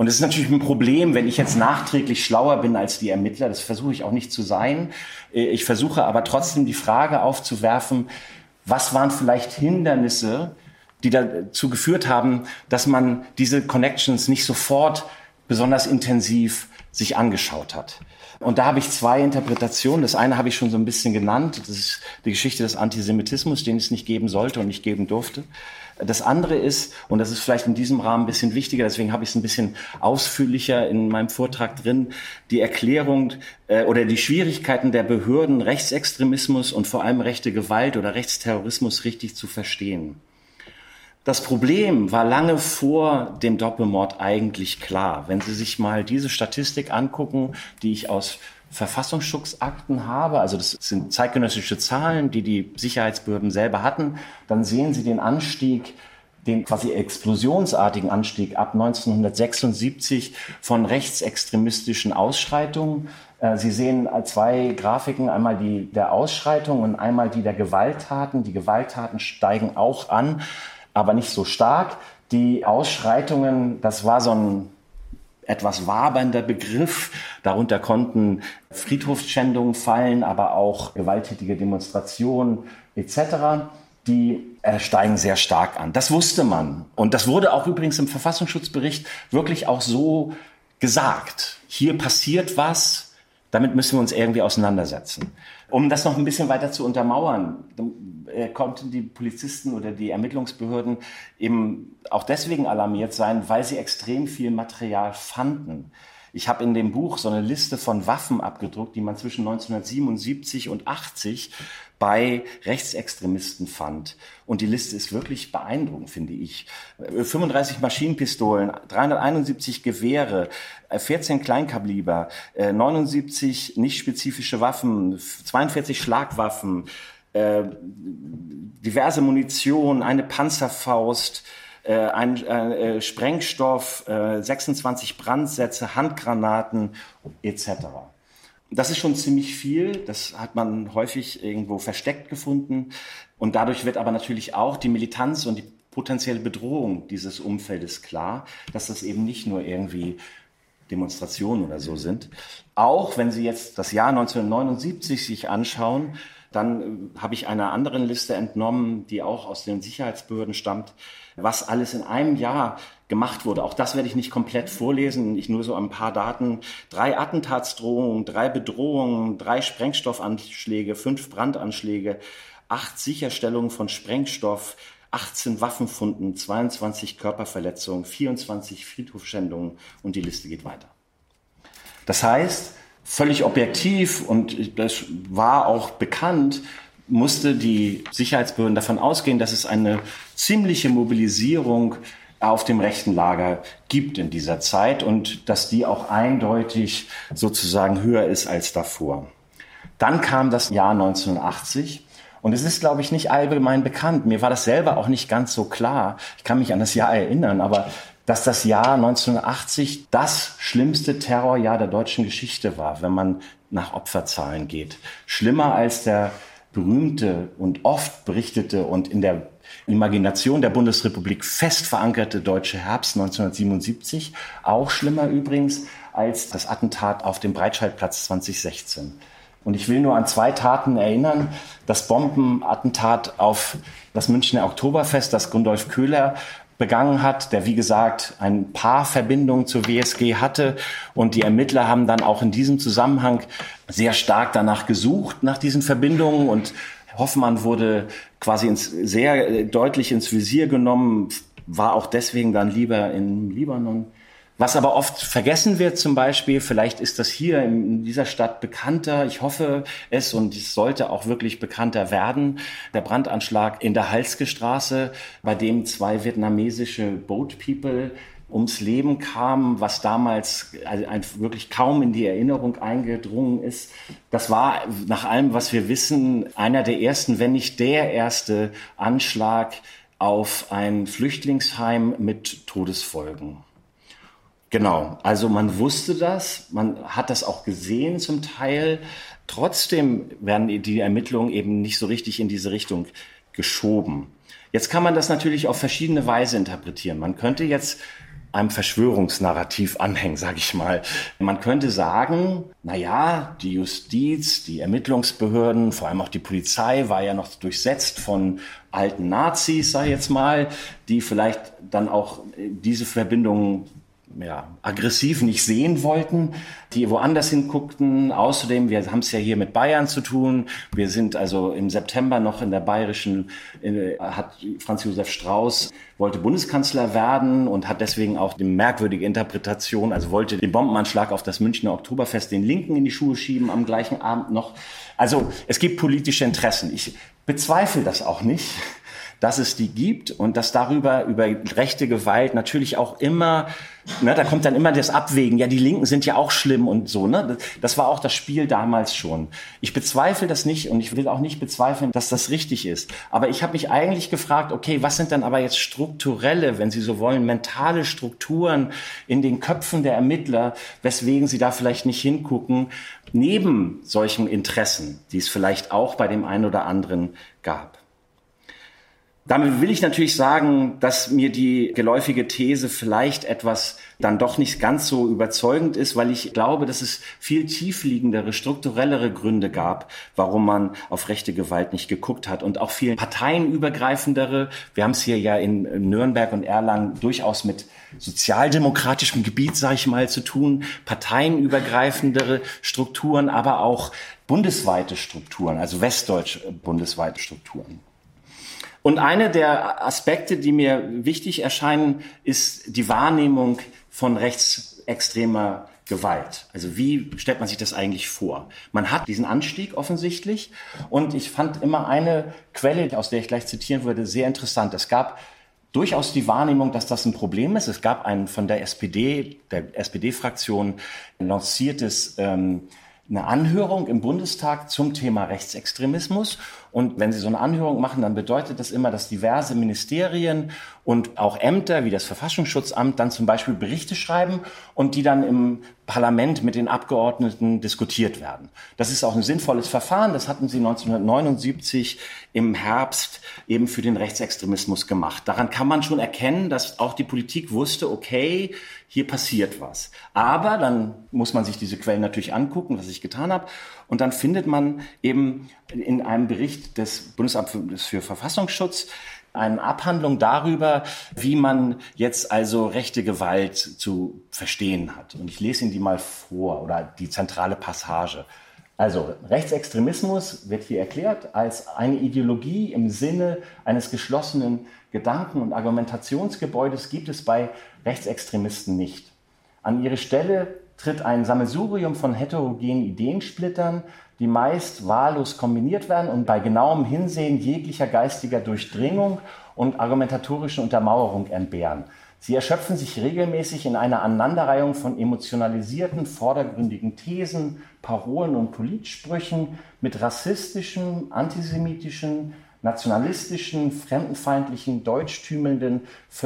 Und es ist natürlich ein Problem, wenn ich jetzt nachträglich schlauer bin als die Ermittler. Das versuche ich auch nicht zu sein. Ich versuche aber trotzdem die Frage aufzuwerfen, was waren vielleicht Hindernisse, die dazu geführt haben, dass man diese Connections nicht sofort besonders intensiv sich angeschaut hat. Und da habe ich zwei Interpretationen. Das eine habe ich schon so ein bisschen genannt. Das ist die Geschichte des Antisemitismus, den es nicht geben sollte und nicht geben durfte. Das andere ist, und das ist vielleicht in diesem Rahmen ein bisschen wichtiger, deswegen habe ich es ein bisschen ausführlicher in meinem Vortrag drin, die Erklärung äh, oder die Schwierigkeiten der Behörden, Rechtsextremismus und vor allem rechte Gewalt oder Rechtsterrorismus richtig zu verstehen. Das Problem war lange vor dem Doppelmord eigentlich klar. Wenn Sie sich mal diese Statistik angucken, die ich aus Verfassungsschutzakten habe, also das sind zeitgenössische Zahlen, die die Sicherheitsbehörden selber hatten, dann sehen Sie den Anstieg, den quasi explosionsartigen Anstieg ab neunzehnhundertsechsundsiebzig von rechtsextremistischen Ausschreitungen. Sie sehen zwei Grafiken, einmal die der Ausschreitungen und einmal die der Gewalttaten. Die Gewalttaten steigen auch an, aber nicht so stark. Die Ausschreitungen, das war so ein etwas wabernder Begriff. Darunter konnten Friedhofsschändungen fallen, aber auch gewalttätige Demonstrationen et cetera. Die äh, steigen sehr stark an. Das wusste man. Und das wurde auch übrigens im Verfassungsschutzbericht wirklich auch so gesagt. Hier passiert was, damit müssen wir uns irgendwie auseinandersetzen. Um das noch ein bisschen weiter zu untermauern, äh, konnten die Polizisten oder die Ermittlungsbehörden eben auch deswegen alarmiert sein, weil sie extrem viel Material fanden. Ich habe in dem Buch so eine Liste von Waffen abgedruckt, die man zwischen neunzehnhundertsiebenundsiebzig und achtzig bei Rechtsextremisten fand. Und die Liste ist wirklich beeindruckend, finde ich. fünfunddreißig Maschinenpistolen, dreihunderteinundsiebzig Gewehre, vierzehn Kleinkaliber, neunundsiebzig nicht spezifische Waffen, zweiundvierzig Schlagwaffen, diverse Munition, eine Panzerfaust, ein äh, Sprengstoff, äh, sechsundzwanzig Brandsätze, Handgranaten et cetera. Das ist schon ziemlich viel. Das hat man häufig irgendwo versteckt gefunden. Und dadurch wird aber natürlich auch die Militanz und die potenzielle Bedrohung dieses Umfeldes klar, dass das eben nicht nur irgendwie Demonstrationen oder so sind. Auch wenn Sie jetzt das Jahr neunzehnhundertneunundsiebzig sich anschauen, dann habe ich einer anderen Liste entnommen, die auch aus den Sicherheitsbehörden stammt, was alles in einem Jahr gemacht wurde. Auch das werde ich nicht komplett vorlesen, ich nur so ein paar Daten. Drei Attentatsdrohungen, drei Bedrohungen, drei Sprengstoffanschläge, fünf Brandanschläge, acht Sicherstellungen von Sprengstoff, achtzehn Waffenfunden, zweiundzwanzig Körperverletzungen, vierundzwanzig Friedhofsschändungen und die Liste geht weiter. Das heißt, völlig objektiv, und das war auch bekannt, musste die Sicherheitsbehörden davon ausgehen, dass es eine ziemliche Mobilisierung auf dem rechten Lager gibt in dieser Zeit und dass die auch eindeutig sozusagen höher ist als davor. Dann kam das Jahr neunzehnhundertachtzig und es ist, glaube ich, nicht allgemein bekannt. Mir war das selber auch nicht ganz so klar. Ich kann mich an das Jahr erinnern, aber dass das Jahr neunzehnhundertachtzig das schlimmste Terrorjahr der deutschen Geschichte war, wenn man nach Opferzahlen geht. Schlimmer als der berühmte und oft berichtete und in der Imagination der Bundesrepublik fest verankerte deutsche Herbst neunzehnhundertsiebenundsiebzig. Auch schlimmer übrigens als das Attentat auf dem Breitscheidplatz zweitausendsechzehn. Und ich will nur an zwei Taten erinnern. Das Bombenattentat auf das Münchner Oktoberfest, das Gundolf Köhler begangen hat, der wie gesagt ein paar Verbindungen zur W S G hatte. Und die Ermittler haben dann auch in diesem Zusammenhang sehr stark danach gesucht, nach diesen Verbindungen. Und Hoffmann wurde quasi ins, sehr deutlich ins Visier genommen, war auch deswegen dann lieber in Libanon. Was aber oft vergessen wird zum Beispiel, vielleicht ist das hier in dieser Stadt bekannter, ich hoffe es und es sollte auch wirklich bekannter werden, der Brandanschlag in der Halske-Straße, bei dem zwei vietnamesische Boat People ums Leben kamen, was damals also wirklich kaum in die Erinnerung eingedrungen ist. Das war nach allem, was wir wissen, einer der ersten, wenn nicht der erste Anschlag auf ein Flüchtlingsheim mit Todesfolgen. Genau, also man wusste das, man hat das auch gesehen zum Teil. Trotzdem werden die Ermittlungen eben nicht so richtig in diese Richtung geschoben. Jetzt kann man das natürlich auf verschiedene Weise interpretieren. Man könnte jetzt einem Verschwörungsnarrativ anhängen, sage ich mal. Man könnte sagen, na ja, die Justiz, die Ermittlungsbehörden, vor allem auch die Polizei war ja noch durchsetzt von alten Nazis, sage ich jetzt mal, die vielleicht dann auch diese Verbindungen ja, aggressiv nicht sehen wollten, die woanders hinguckten. Außerdem, wir haben es ja hier mit Bayern zu tun. Wir sind also im September noch in der bayerischen, äh, hat Franz Josef Strauß, wollte Bundeskanzler werden und hat deswegen auch die merkwürdige Interpretation, also wollte den Bombenanschlag auf das Münchner Oktoberfest den Linken in die Schuhe schieben am gleichen Abend noch. Also es gibt politische Interessen. Ich bezweifle das auch nicht, dass es die gibt und dass darüber, über rechte Gewalt natürlich auch immer, ne, da kommt dann immer das Abwägen, ja, die Linken sind ja auch schlimm und so, ne. Das war auch das Spiel damals schon. Ich bezweifle das nicht und ich will auch nicht bezweifeln, dass das richtig ist. Aber ich habe mich eigentlich gefragt, okay, was sind dann aber jetzt strukturelle, wenn Sie so wollen, mentale Strukturen in den Köpfen der Ermittler, weswegen sie da vielleicht nicht hingucken, neben solchen Interessen, die es vielleicht auch bei dem einen oder anderen gab. Damit will ich natürlich sagen, dass mir die geläufige These vielleicht etwas dann doch nicht ganz so überzeugend ist, weil ich glaube, dass es viel tiefliegendere, strukturellere Gründe gab, warum man auf rechte Gewalt nicht geguckt hat und auch viel parteienübergreifendere. Wir haben es hier ja in Nürnberg und Erlangen durchaus mit sozialdemokratischem Gebiet, sage ich mal, zu tun, parteienübergreifendere Strukturen, aber auch bundesweite Strukturen, also westdeutsch bundesweite Strukturen. Und eine der Aspekte, die mir wichtig erscheinen, ist die Wahrnehmung von rechtsextremer Gewalt. Also wie stellt man sich das eigentlich vor? Man hat diesen Anstieg offensichtlich und ich fand immer eine Quelle, aus der ich gleich zitieren würde, sehr interessant. Es gab durchaus die Wahrnehmung, dass das ein Problem ist. Es gab ein von der S P D, der S P D-Fraktion lanciertes ähm, eine Anhörung im Bundestag zum Thema Rechtsextremismus. Und wenn Sie so eine Anhörung machen, dann bedeutet das immer, dass diverse Ministerien und auch Ämter wie das Verfassungsschutzamt dann zum Beispiel Berichte schreiben und die dann im Parlament mit den Abgeordneten diskutiert werden. Das ist auch ein sinnvolles Verfahren. Das hatten sie neunzehnhundertneunundsiebzig im Herbst eben für den Rechtsextremismus gemacht. Daran kann man schon erkennen, dass auch die Politik wusste, okay, hier passiert was. Aber dann muss man sich diese Quellen natürlich angucken, was ich getan habe. Und dann findet man eben in einem Bericht des Bundesamtes für Verfassungsschutz eine Abhandlung darüber, wie man jetzt also rechte Gewalt zu verstehen hat. Und ich lese Ihnen die mal vor, oder die zentrale Passage. Also Rechtsextremismus wird hier erklärt als eine Ideologie im Sinne eines geschlossenen Gedanken- und Argumentationsgebäudes gibt es bei Rechtsextremisten nicht. An ihre Stelle tritt ein Sammelsurium von heterogenen Ideensplittern, die meist wahllos kombiniert werden und bei genauem Hinsehen jeglicher geistiger Durchdringung und argumentatorischen Untermauerung entbehren. Sie erschöpfen sich regelmäßig in einer Aneinanderreihung von emotionalisierten, vordergründigen Thesen, Parolen und Politsprüchen mit rassistischen, antisemitischen, nationalistischen, fremdenfeindlichen, deutschtümelnden,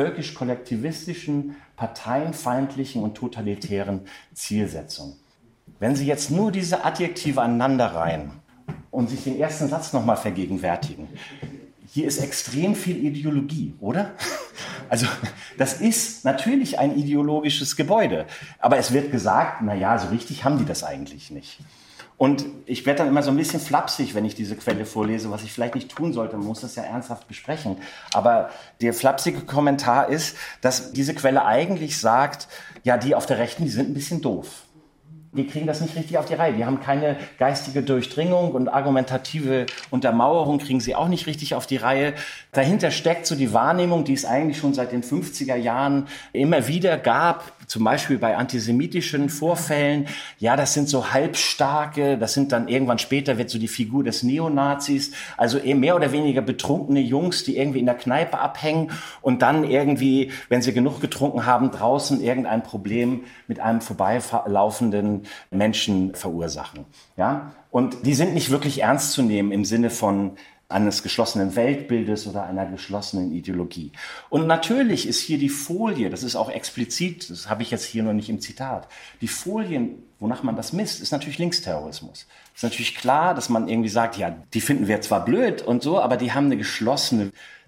völkisch-kollektivistischen, parteienfeindlichen und totalitären Zielsetzungen. Wenn Sie jetzt nur diese Adjektive aneinanderreihen und sich den ersten Satz nochmal vergegenwärtigen, hier ist extrem viel Ideologie, oder? Also das ist natürlich ein ideologisches Gebäude, aber es wird gesagt, na ja, so richtig haben die das eigentlich nicht. Und ich werde dann immer so ein bisschen flapsig, wenn ich diese Quelle vorlese, was ich vielleicht nicht tun sollte. Man muss das ja ernsthaft besprechen. Aber der flapsige Kommentar ist, dass diese Quelle eigentlich sagt, ja, die auf der Rechten, die sind ein bisschen doof. Die kriegen das nicht richtig auf die Reihe. Die haben keine geistige Durchdringung und argumentative Untermauerung kriegen sie auch nicht richtig auf die Reihe. Dahinter steckt so die Wahrnehmung, die es eigentlich schon seit den fünfziger Jahren immer wieder gab, zum Beispiel bei antisemitischen Vorfällen. Ja, das sind so Halbstarke, das sind dann irgendwann später wird so die Figur des Neonazis, also eher mehr oder weniger betrunkene Jungs, die irgendwie in der Kneipe abhängen und dann irgendwie, wenn sie genug getrunken haben, draußen irgendein Problem mit einem vorbeilaufenden Menschen verursachen. Ja? Und die sind nicht wirklich ernst zu nehmen im Sinne von eines geschlossenen Weltbildes oder einer geschlossenen Ideologie. Und natürlich ist hier die Folie, das ist auch explizit, das habe ich jetzt hier noch nicht im Zitat, die Folien, wonach man das misst, ist natürlich Linksterrorismus. Es ist natürlich klar, dass man irgendwie sagt, ja, die finden wir zwar blöd und so, aber die haben eine geschlossene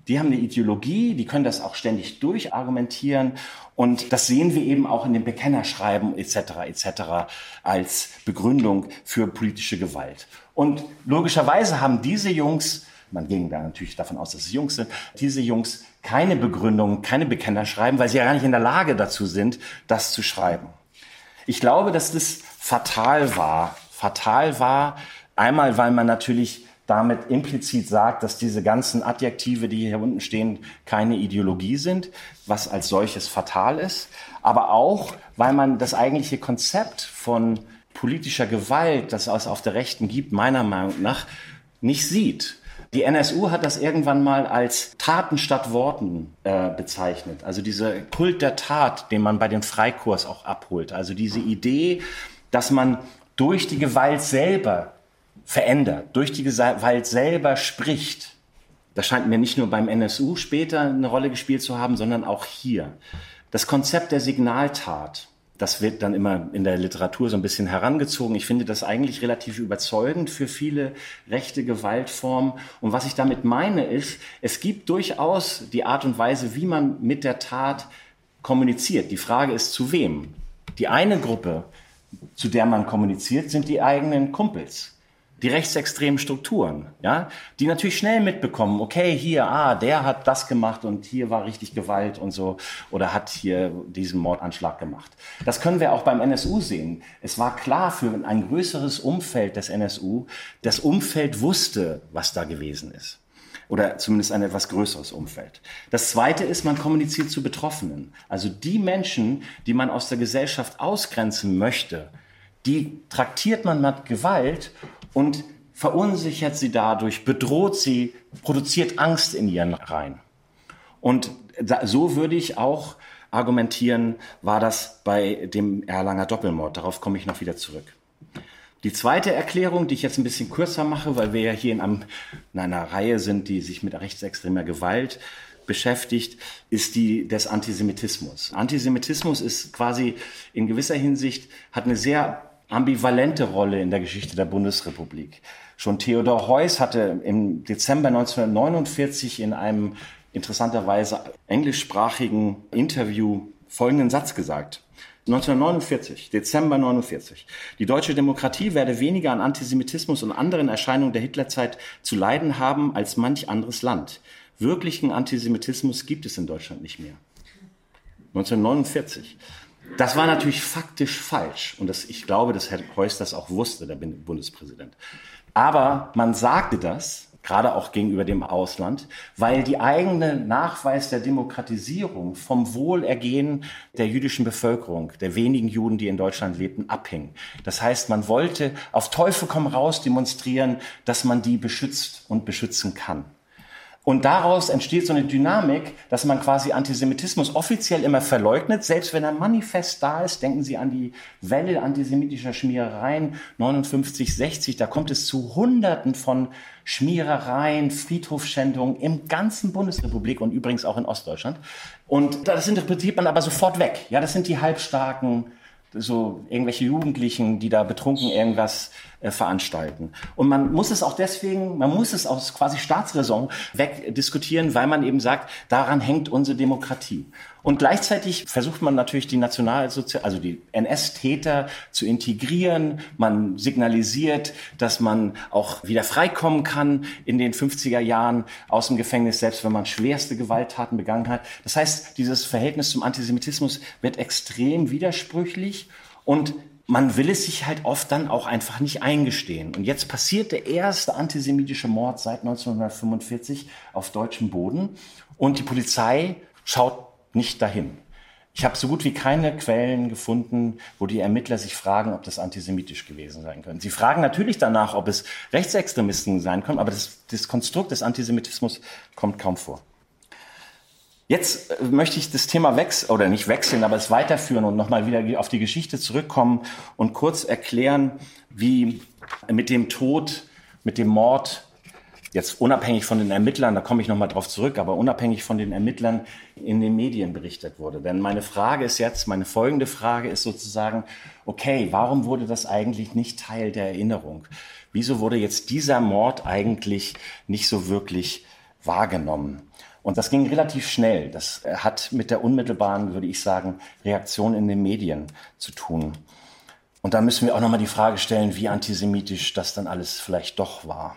Die haben eine Ideologie, die können das auch ständig durchargumentieren. Und das sehen wir eben auch in den Bekennerschreiben et cetera et cetera als Begründung für politische Gewalt. Und logischerweise haben diese Jungs, man ging da natürlich davon aus, dass es Jungs sind, diese Jungs keine Begründung, keine Bekennerschreiben, weil sie ja gar nicht in der Lage dazu sind, das zu schreiben. Ich glaube, dass das fatal war. Fatal war, einmal, weil man natürlich damit implizit sagt, dass diese ganzen Adjektive, die hier unten stehen, keine Ideologie sind, was als solches fatal ist. Aber auch, weil man das eigentliche Konzept von politischer Gewalt, das es auf der Rechten gibt, meiner Meinung nach nicht sieht. Die N S U hat das irgendwann mal als Taten statt Worten äh, bezeichnet. Also dieser Kult der Tat, den man bei den Freikorps auch abholt. Also diese Idee, dass man durch die Gewalt selber verändert, durch die Gewalt selber spricht. Das scheint mir nicht nur beim N S U später eine Rolle gespielt zu haben, sondern auch hier. Das Konzept der Signaltat, das wird dann immer in der Literatur so ein bisschen herangezogen. Ich finde das eigentlich relativ überzeugend für viele rechte Gewaltformen. Und was ich damit meine ist, es gibt durchaus die Art und Weise, wie man mit der Tat kommuniziert. Die Frage ist, zu wem? Die eine Gruppe, zu der man kommuniziert, sind die eigenen Kumpels. Die rechtsextremen Strukturen, ja, die natürlich schnell mitbekommen, okay, hier, ah, der hat das gemacht und hier war richtig Gewalt und so oder hat hier diesen Mordanschlag gemacht. Das können wir auch beim N S U sehen. Es war klar für ein größeres Umfeld des N S U, das Umfeld wusste, was da gewesen ist. Oder zumindest ein etwas größeres Umfeld. Das Zweite ist, man kommuniziert zu Betroffenen. Also die Menschen, die man aus der Gesellschaft ausgrenzen möchte, die traktiert man mit Gewalt und verunsichert sie dadurch, bedroht sie, produziert Angst in ihren Reihen. Und da, so würde ich auch argumentieren, war das bei dem Erlanger Doppelmord. Darauf komme ich noch wieder zurück. Die zweite Erklärung, die ich jetzt ein bisschen kürzer mache, weil wir ja hier in, einem, in einer Reihe sind, die sich mit rechtsextremer Gewalt beschäftigt, ist die des Antisemitismus. Antisemitismus ist quasi in gewisser Hinsicht, hat eine sehr ambivalente Rolle in der Geschichte der Bundesrepublik. Schon Theodor Heuss hatte im Dezember neunzehnhundertneunundvierzig in einem interessanterweise englischsprachigen Interview folgenden Satz gesagt. neunzehnhundertneunundvierzig, Dezember neunundvierzig. Die deutsche Demokratie werde weniger an Antisemitismus und anderen Erscheinungen der Hitlerzeit zu leiden haben als manch anderes Land. Wirklichen Antisemitismus gibt es in Deutschland nicht mehr. neunzehnhundertneunundvierzig. Das war natürlich faktisch falsch. Und das, ich glaube, dass Herr Heuss das auch wusste, der Bundespräsident. Aber man sagte das, gerade auch gegenüber dem Ausland, weil die eigene Nachweis der Demokratisierung vom Wohlergehen der jüdischen Bevölkerung, der wenigen Juden, die in Deutschland lebten, abhing. Das heißt, man wollte auf Teufel komm raus demonstrieren, dass man die beschützt und beschützen kann. Und daraus entsteht so eine Dynamik, dass man quasi Antisemitismus offiziell immer verleugnet. Selbst wenn er manifest da ist, denken Sie an die Welle antisemitischer Schmierereien neunundfünfzig, sechzig. Da kommt es zu Hunderten von Schmierereien, Friedhofsschändungen im ganzen Bundesrepublik und übrigens auch in Ostdeutschland. Und das interpretiert man aber sofort weg. Ja, das sind die Halbstarken, so irgendwelche Jugendlichen, die da betrunken irgendwas äh, veranstalten. Und man muss es auch deswegen, man muss es aus quasi Staatsräson wegdiskutieren, weil man eben sagt, daran hängt unsere Demokratie. Und gleichzeitig versucht man natürlich die Nationalsozial, also die N S-Täter zu integrieren. Man signalisiert, dass man auch wieder freikommen kann in den fünfziger Jahren aus dem Gefängnis, selbst wenn man schwerste Gewalttaten begangen hat. Das heißt, dieses Verhältnis zum Antisemitismus wird extrem widersprüchlich und man will es sich halt oft dann auch einfach nicht eingestehen. Und jetzt passiert der erste antisemitische Mord seit neunzehnhundertfünfundvierzig auf deutschem Boden und die Polizei schaut nicht dahin. Ich habe so gut wie keine Quellen gefunden, wo die Ermittler sich fragen, ob das antisemitisch gewesen sein könnte. Sie fragen natürlich danach, ob es Rechtsextremisten sein können, aber das, das Konstrukt des Antisemitismus kommt kaum vor. Jetzt möchte ich das Thema wechseln, oder nicht wechseln, aber es weiterführen und nochmal wieder auf die Geschichte zurückkommen und kurz erklären, wie mit dem Tod, mit dem Mord, jetzt unabhängig von den Ermittlern, da komme ich nochmal drauf zurück, aber unabhängig von den Ermittlern in den Medien berichtet wurde. Denn meine Frage ist jetzt, meine folgende Frage ist sozusagen, okay, warum wurde das eigentlich nicht Teil der Erinnerung? Wieso wurde jetzt dieser Mord eigentlich nicht so wirklich wahrgenommen? Und das ging relativ schnell. Das hat mit der unmittelbaren, würde ich sagen, Reaktion in den Medien zu tun. Und da müssen wir auch nochmal die Frage stellen, wie antisemitisch das dann alles vielleicht doch war.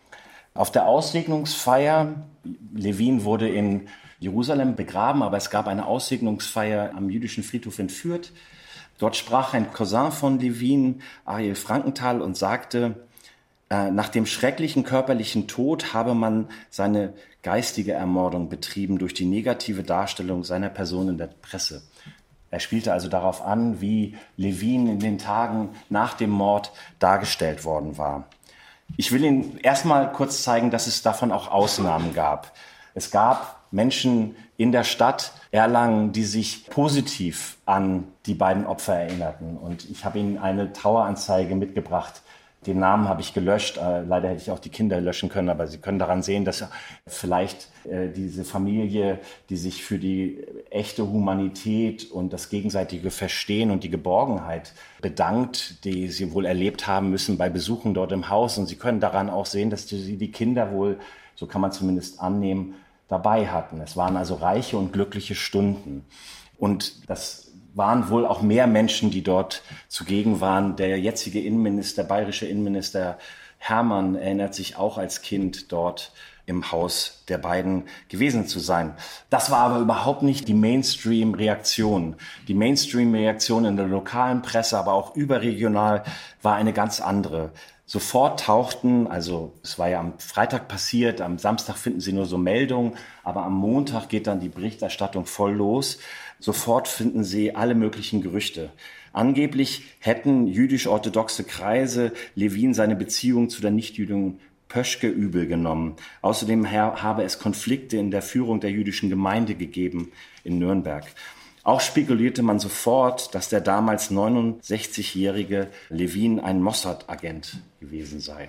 Auf der Aussegnungsfeier, Levin wurde in Jerusalem begraben, aber es gab eine Aussegnungsfeier am jüdischen Friedhof in Fürth. Dort sprach ein Cousin von Levin, Ariel Frankenthal, und sagte, äh, nach dem schrecklichen körperlichen Tod habe man seine geistige Ermordung betrieben durch die negative Darstellung seiner Person in der Presse. Er spielte also darauf an, wie Levin in den Tagen nach dem Mord dargestellt worden war. Ich will Ihnen erstmal kurz zeigen, dass es davon auch Ausnahmen gab. Es gab Menschen in der Stadt Erlangen, die sich positiv an die beiden Opfer erinnerten. Und ich habe Ihnen eine Traueranzeige mitgebracht. Den Namen habe ich gelöscht. Äh, leider hätte ich auch die Kinder löschen können, aber Sie können daran sehen, dass vielleicht äh, diese Familie, die sich für die echte Humanität und das gegenseitige Verstehen und die Geborgenheit bedankt, die sie wohl erlebt haben müssen bei Besuchen dort im Haus. Und Sie können daran auch sehen, dass die, die Kinder wohl, so kann man zumindest annehmen, dabei hatten. Es waren also reiche und glückliche Stunden. Und das waren wohl auch mehr Menschen, die dort zugegen waren. Der jetzige Innenminister, bayerische Innenminister Hermann, erinnert sich auch als Kind dort im Haus der beiden gewesen zu sein. Das war aber überhaupt nicht die Mainstream-Reaktion. Die Mainstream-Reaktion in der lokalen Presse, aber auch überregional, war eine ganz andere. Sofort tauchten, also es war ja am Freitag passiert, am Samstag finden Sie nur so Meldungen, aber am Montag geht dann die Berichterstattung voll los. Sofort finden Sie alle möglichen Gerüchte. Angeblich hätten jüdisch-orthodoxe Kreise Levin seine Beziehung zu der Nichtjüdin Pöschke übel genommen. Außerdem habe es Konflikte in der Führung der jüdischen Gemeinde gegeben in Nürnberg. Auch spekulierte man sofort, dass der damals neunundsechzigjährige Levin ein Mossad-Agent gewesen sei.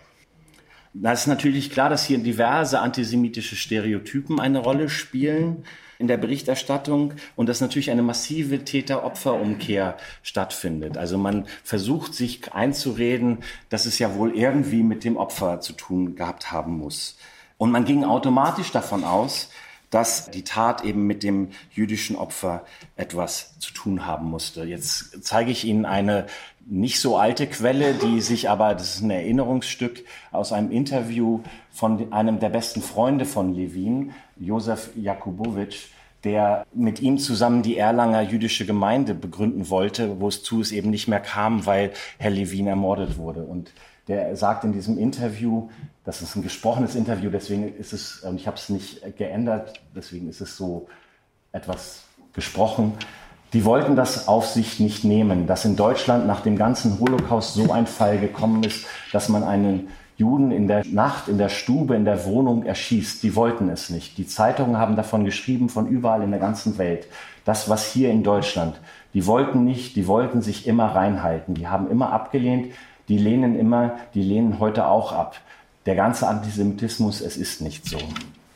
Da ist natürlich klar, dass hier diverse antisemitische Stereotypen eine Rolle spielen in der Berichterstattung und dass natürlich eine massive Täter-Opfer-Umkehr stattfindet. Also man versucht sich einzureden, dass es ja wohl irgendwie mit dem Opfer zu tun gehabt haben muss. Und man ging automatisch davon aus, dass die Tat eben mit dem jüdischen Opfer etwas zu tun haben musste. Jetzt zeige ich Ihnen eine nicht so alte Quelle, die sich aber, das ist ein Erinnerungsstück aus einem Interview von einem der besten Freunde von Levin, Josef Jakubowitsch, der mit ihm zusammen die Erlanger jüdische Gemeinde begründen wollte, wozu es eben nicht mehr kam, weil Herr Levin ermordet wurde. Und der sagt in diesem Interview, das ist ein gesprochenes Interview, deswegen ist es, und ich habe es nicht geändert, deswegen ist es so etwas gesprochen. Die wollten das auf sich nicht nehmen, dass in Deutschland nach dem ganzen Holocaust so ein Fall gekommen ist, dass man einen Juden in der Nacht, in der Stube, in der Wohnung erschießt. Die wollten es nicht. Die Zeitungen haben davon geschrieben, von überall in der ganzen Welt. Das, was hier in Deutschland, die wollten nicht, die wollten sich immer reinhalten. Die haben immer abgelehnt, die lehnen immer, die lehnen heute auch ab. Der ganze Antisemitismus, es ist nicht so.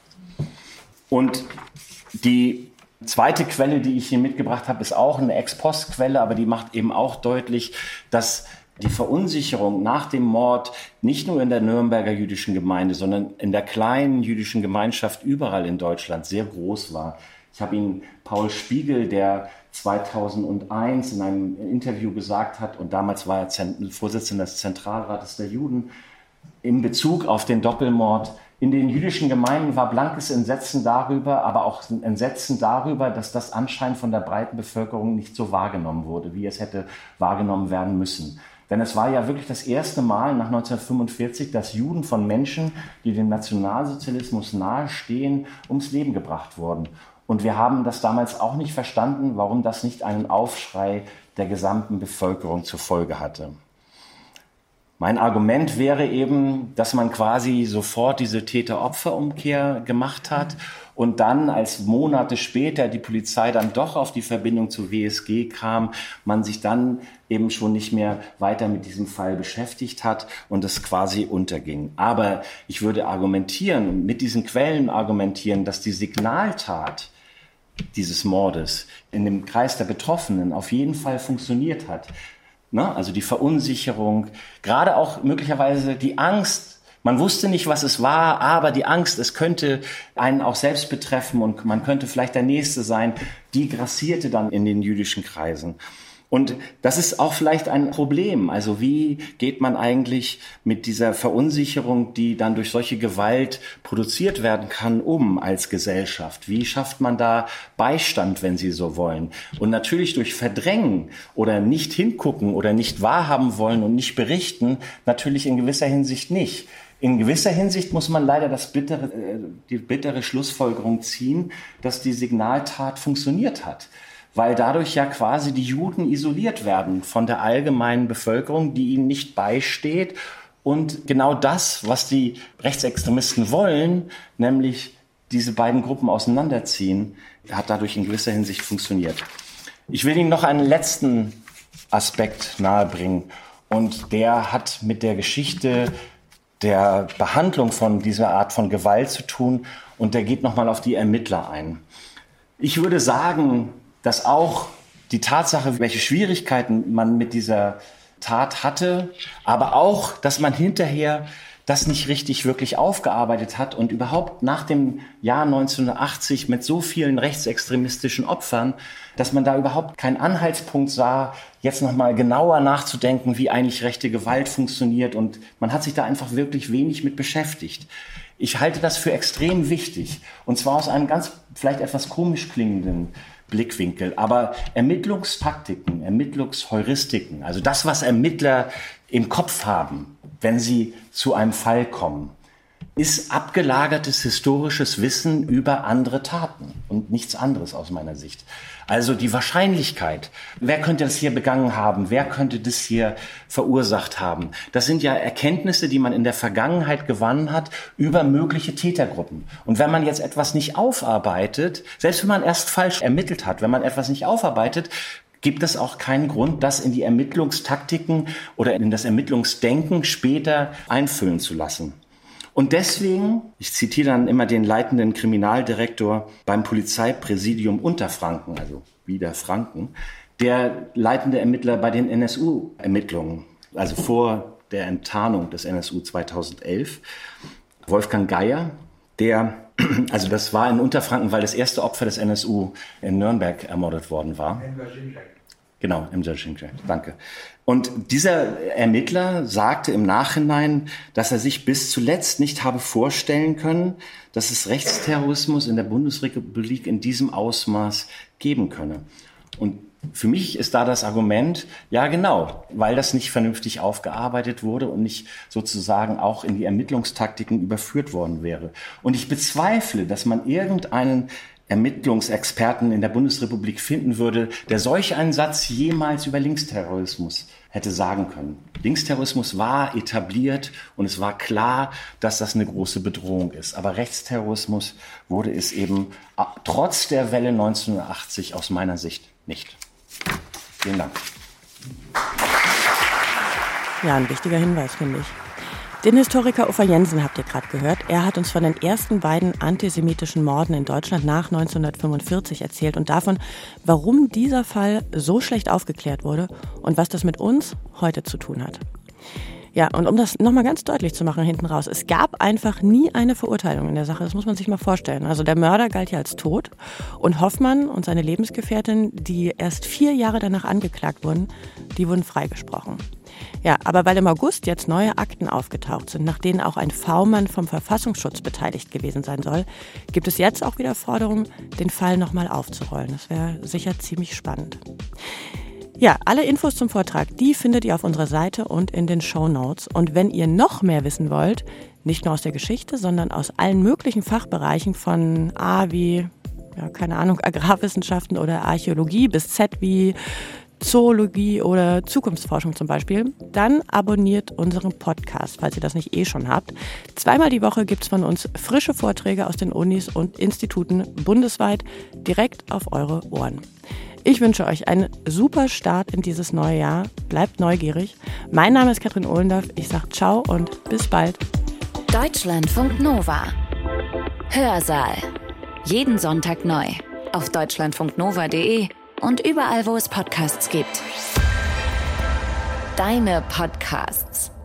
Und die zweite Quelle, die ich hier mitgebracht habe, ist auch eine Ex-Post-Quelle, aber die macht eben auch deutlich, dass die Verunsicherung nach dem Mord nicht nur in der Nürnberger jüdischen Gemeinde, sondern in der kleinen jüdischen Gemeinschaft überall in Deutschland sehr groß war. Ich habe Ihnen Paul Spiegel, der zweitausendeins in einem Interview gesagt hat, und damals war er Vorsitzender des Zentralrates der Juden, in Bezug auf den Doppelmord: In den jüdischen Gemeinden war blankes Entsetzen darüber, aber auch Entsetzen darüber, dass das anscheinend von der breiten Bevölkerung nicht so wahrgenommen wurde, wie es hätte wahrgenommen werden müssen. Denn es war ja wirklich das erste Mal nach neunzehnhundertfünfundvierzig, dass Juden von Menschen, die dem Nationalsozialismus nahestehen, ums Leben gebracht wurden. Und wir haben das damals auch nicht verstanden, warum das nicht einen Aufschrei der gesamten Bevölkerung zur Folge hatte. Mein Argument wäre eben, dass man quasi sofort diese Täter-Opfer-Umkehr gemacht hat und dann, als Monate später die Polizei dann doch auf die Verbindung zu W S G kam, man sich dann eben schon nicht mehr weiter mit diesem Fall beschäftigt hat und es quasi unterging. Aber ich würde argumentieren und mit diesen Quellen argumentieren, dass die Signaltat dieses Mordes in dem Kreis der Betroffenen auf jeden Fall funktioniert hat. Ne? Also die Verunsicherung, gerade auch möglicherweise die Angst Man wusste nicht, was es war, aber die Angst, es könnte einen auch selbst betreffen und man könnte vielleicht der Nächste sein, die grassierte dann in den jüdischen Kreisen. Und das ist auch vielleicht ein Problem. Also wie geht man eigentlich mit dieser Verunsicherung, die dann durch solche Gewalt produziert werden kann, um als Gesellschaft? Wie schafft man da Beistand, wenn Sie so wollen? Und natürlich durch Verdrängen oder nicht hingucken oder nicht wahrhaben wollen und nicht berichten, natürlich in gewisser Hinsicht nicht. In gewisser Hinsicht muss man leider das bittere, die bittere Schlussfolgerung ziehen, dass die Signaltat funktioniert hat. Weil dadurch ja quasi die Juden isoliert werden von der allgemeinen Bevölkerung, die ihnen nicht beisteht. Und genau das, was die Rechtsextremisten wollen, nämlich diese beiden Gruppen auseinanderziehen, hat dadurch in gewisser Hinsicht funktioniert. Ich will Ihnen noch einen letzten Aspekt nahebringen. Und der hat mit der Geschichte der Behandlung von dieser Art von Gewalt zu tun. Und der geht nochmal auf die Ermittler ein. Ich würde sagen, dass auch die Tatsache, welche Schwierigkeiten man mit dieser Tat hatte, aber auch, dass man hinterher das nicht richtig wirklich aufgearbeitet hat und überhaupt nach dem Jahr neunzehnhundertachtzig mit so vielen rechtsextremistischen Opfern, dass man da überhaupt keinen Anhaltspunkt sah, jetzt nochmal genauer nachzudenken, wie eigentlich rechte Gewalt funktioniert. Und man hat sich da einfach wirklich wenig mit beschäftigt. Ich halte das für extrem wichtig. Und zwar aus einem ganz vielleicht etwas komisch klingenden Blickwinkel. Aber Ermittlungstaktiken, Ermittlungsheuristiken, also das, was Ermittler im Kopf haben, wenn sie zu einem Fall kommen, ist abgelagertes historisches Wissen über andere Taten und nichts anderes aus meiner Sicht. Also die Wahrscheinlichkeit, wer könnte das hier begangen haben, wer könnte das hier verursacht haben, das sind ja Erkenntnisse, die man in der Vergangenheit gewonnen hat über mögliche Tätergruppen. Und wenn man jetzt etwas nicht aufarbeitet, selbst wenn man erst falsch ermittelt hat, wenn man etwas nicht aufarbeitet, gibt es auch keinen Grund, das in die Ermittlungstaktiken oder in das Ermittlungsdenken später einfüllen zu lassen. Und deswegen, ich zitiere dann immer den leitenden Kriminaldirektor beim Polizeipräsidium Unterfranken, also wieder Franken, der leitende Ermittler bei den N S U-Ermittlungen, also vor der Enttarnung des N S U zweitausendelf, Wolfgang Geier, der, also das war in Unterfranken, weil das erste Opfer des N S U in Nürnberg ermordet worden war. Genau, Emser Schinczek, danke. Und dieser Ermittler sagte im Nachhinein, dass er sich bis zuletzt nicht habe vorstellen können, dass es Rechtsterrorismus in der Bundesrepublik in diesem Ausmaß geben könne. Und für mich ist da das Argument, ja genau, weil das nicht vernünftig aufgearbeitet wurde und nicht sozusagen auch in die Ermittlungstaktiken überführt worden wäre. Und ich bezweifle, dass man irgendeinen Ermittlungsexperten in der Bundesrepublik finden würde, der solch einen Satz jemals über Linksterrorismus hätte sagen können. Linksterrorismus war etabliert und es war klar, dass das eine große Bedrohung ist. Aber Rechtsterrorismus wurde es eben trotz der Welle neunzehnhundertachtzig aus meiner Sicht nicht. Vielen Dank. Ja, ein wichtiger Hinweis, finde ich. Den Historiker Uffe Jensen habt ihr gerade gehört. Er hat uns von den ersten beiden antisemitischen Morden in Deutschland nach neunzehnhundertfünfundvierzig erzählt und davon, warum dieser Fall so schlecht aufgeklärt wurde und was das mit uns heute zu tun hat. Ja, und um das nochmal ganz deutlich zu machen hinten raus, es gab einfach nie eine Verurteilung in der Sache, das muss man sich mal vorstellen. Also der Mörder galt ja als tot und Hoffmann und seine Lebensgefährtin, die erst vier Jahre danach angeklagt wurden, die wurden freigesprochen. Ja, aber weil im August jetzt neue Akten aufgetaucht sind, nach denen auch ein V-Mann vom Verfassungsschutz beteiligt gewesen sein soll, gibt es jetzt auch wieder Forderungen, den Fall nochmal aufzurollen. Das wäre sicher ziemlich spannend. Ja, alle Infos zum Vortrag, die findet ihr auf unserer Seite und in den Shownotes. Und wenn ihr noch mehr wissen wollt, nicht nur aus der Geschichte, sondern aus allen möglichen Fachbereichen von A wie, ja, keine Ahnung, Agrarwissenschaften oder Archäologie bis Z wie Zoologie oder Zukunftsforschung zum Beispiel, dann abonniert unseren Podcast, falls ihr das nicht eh schon habt. Zweimal die Woche gibt's von uns frische Vorträge aus den Unis und Instituten bundesweit direkt auf eure Ohren. Ich wünsche euch einen super Start in dieses neue Jahr. Bleibt neugierig. Mein Name ist Katrin Ohlendorf. Ich sage ciao und bis bald. Deutschlandfunk Nova. Hörsaal. Jeden Sonntag neu. Auf deutschlandfunknova punkt de und überall, wo es Podcasts gibt. Deine Podcasts.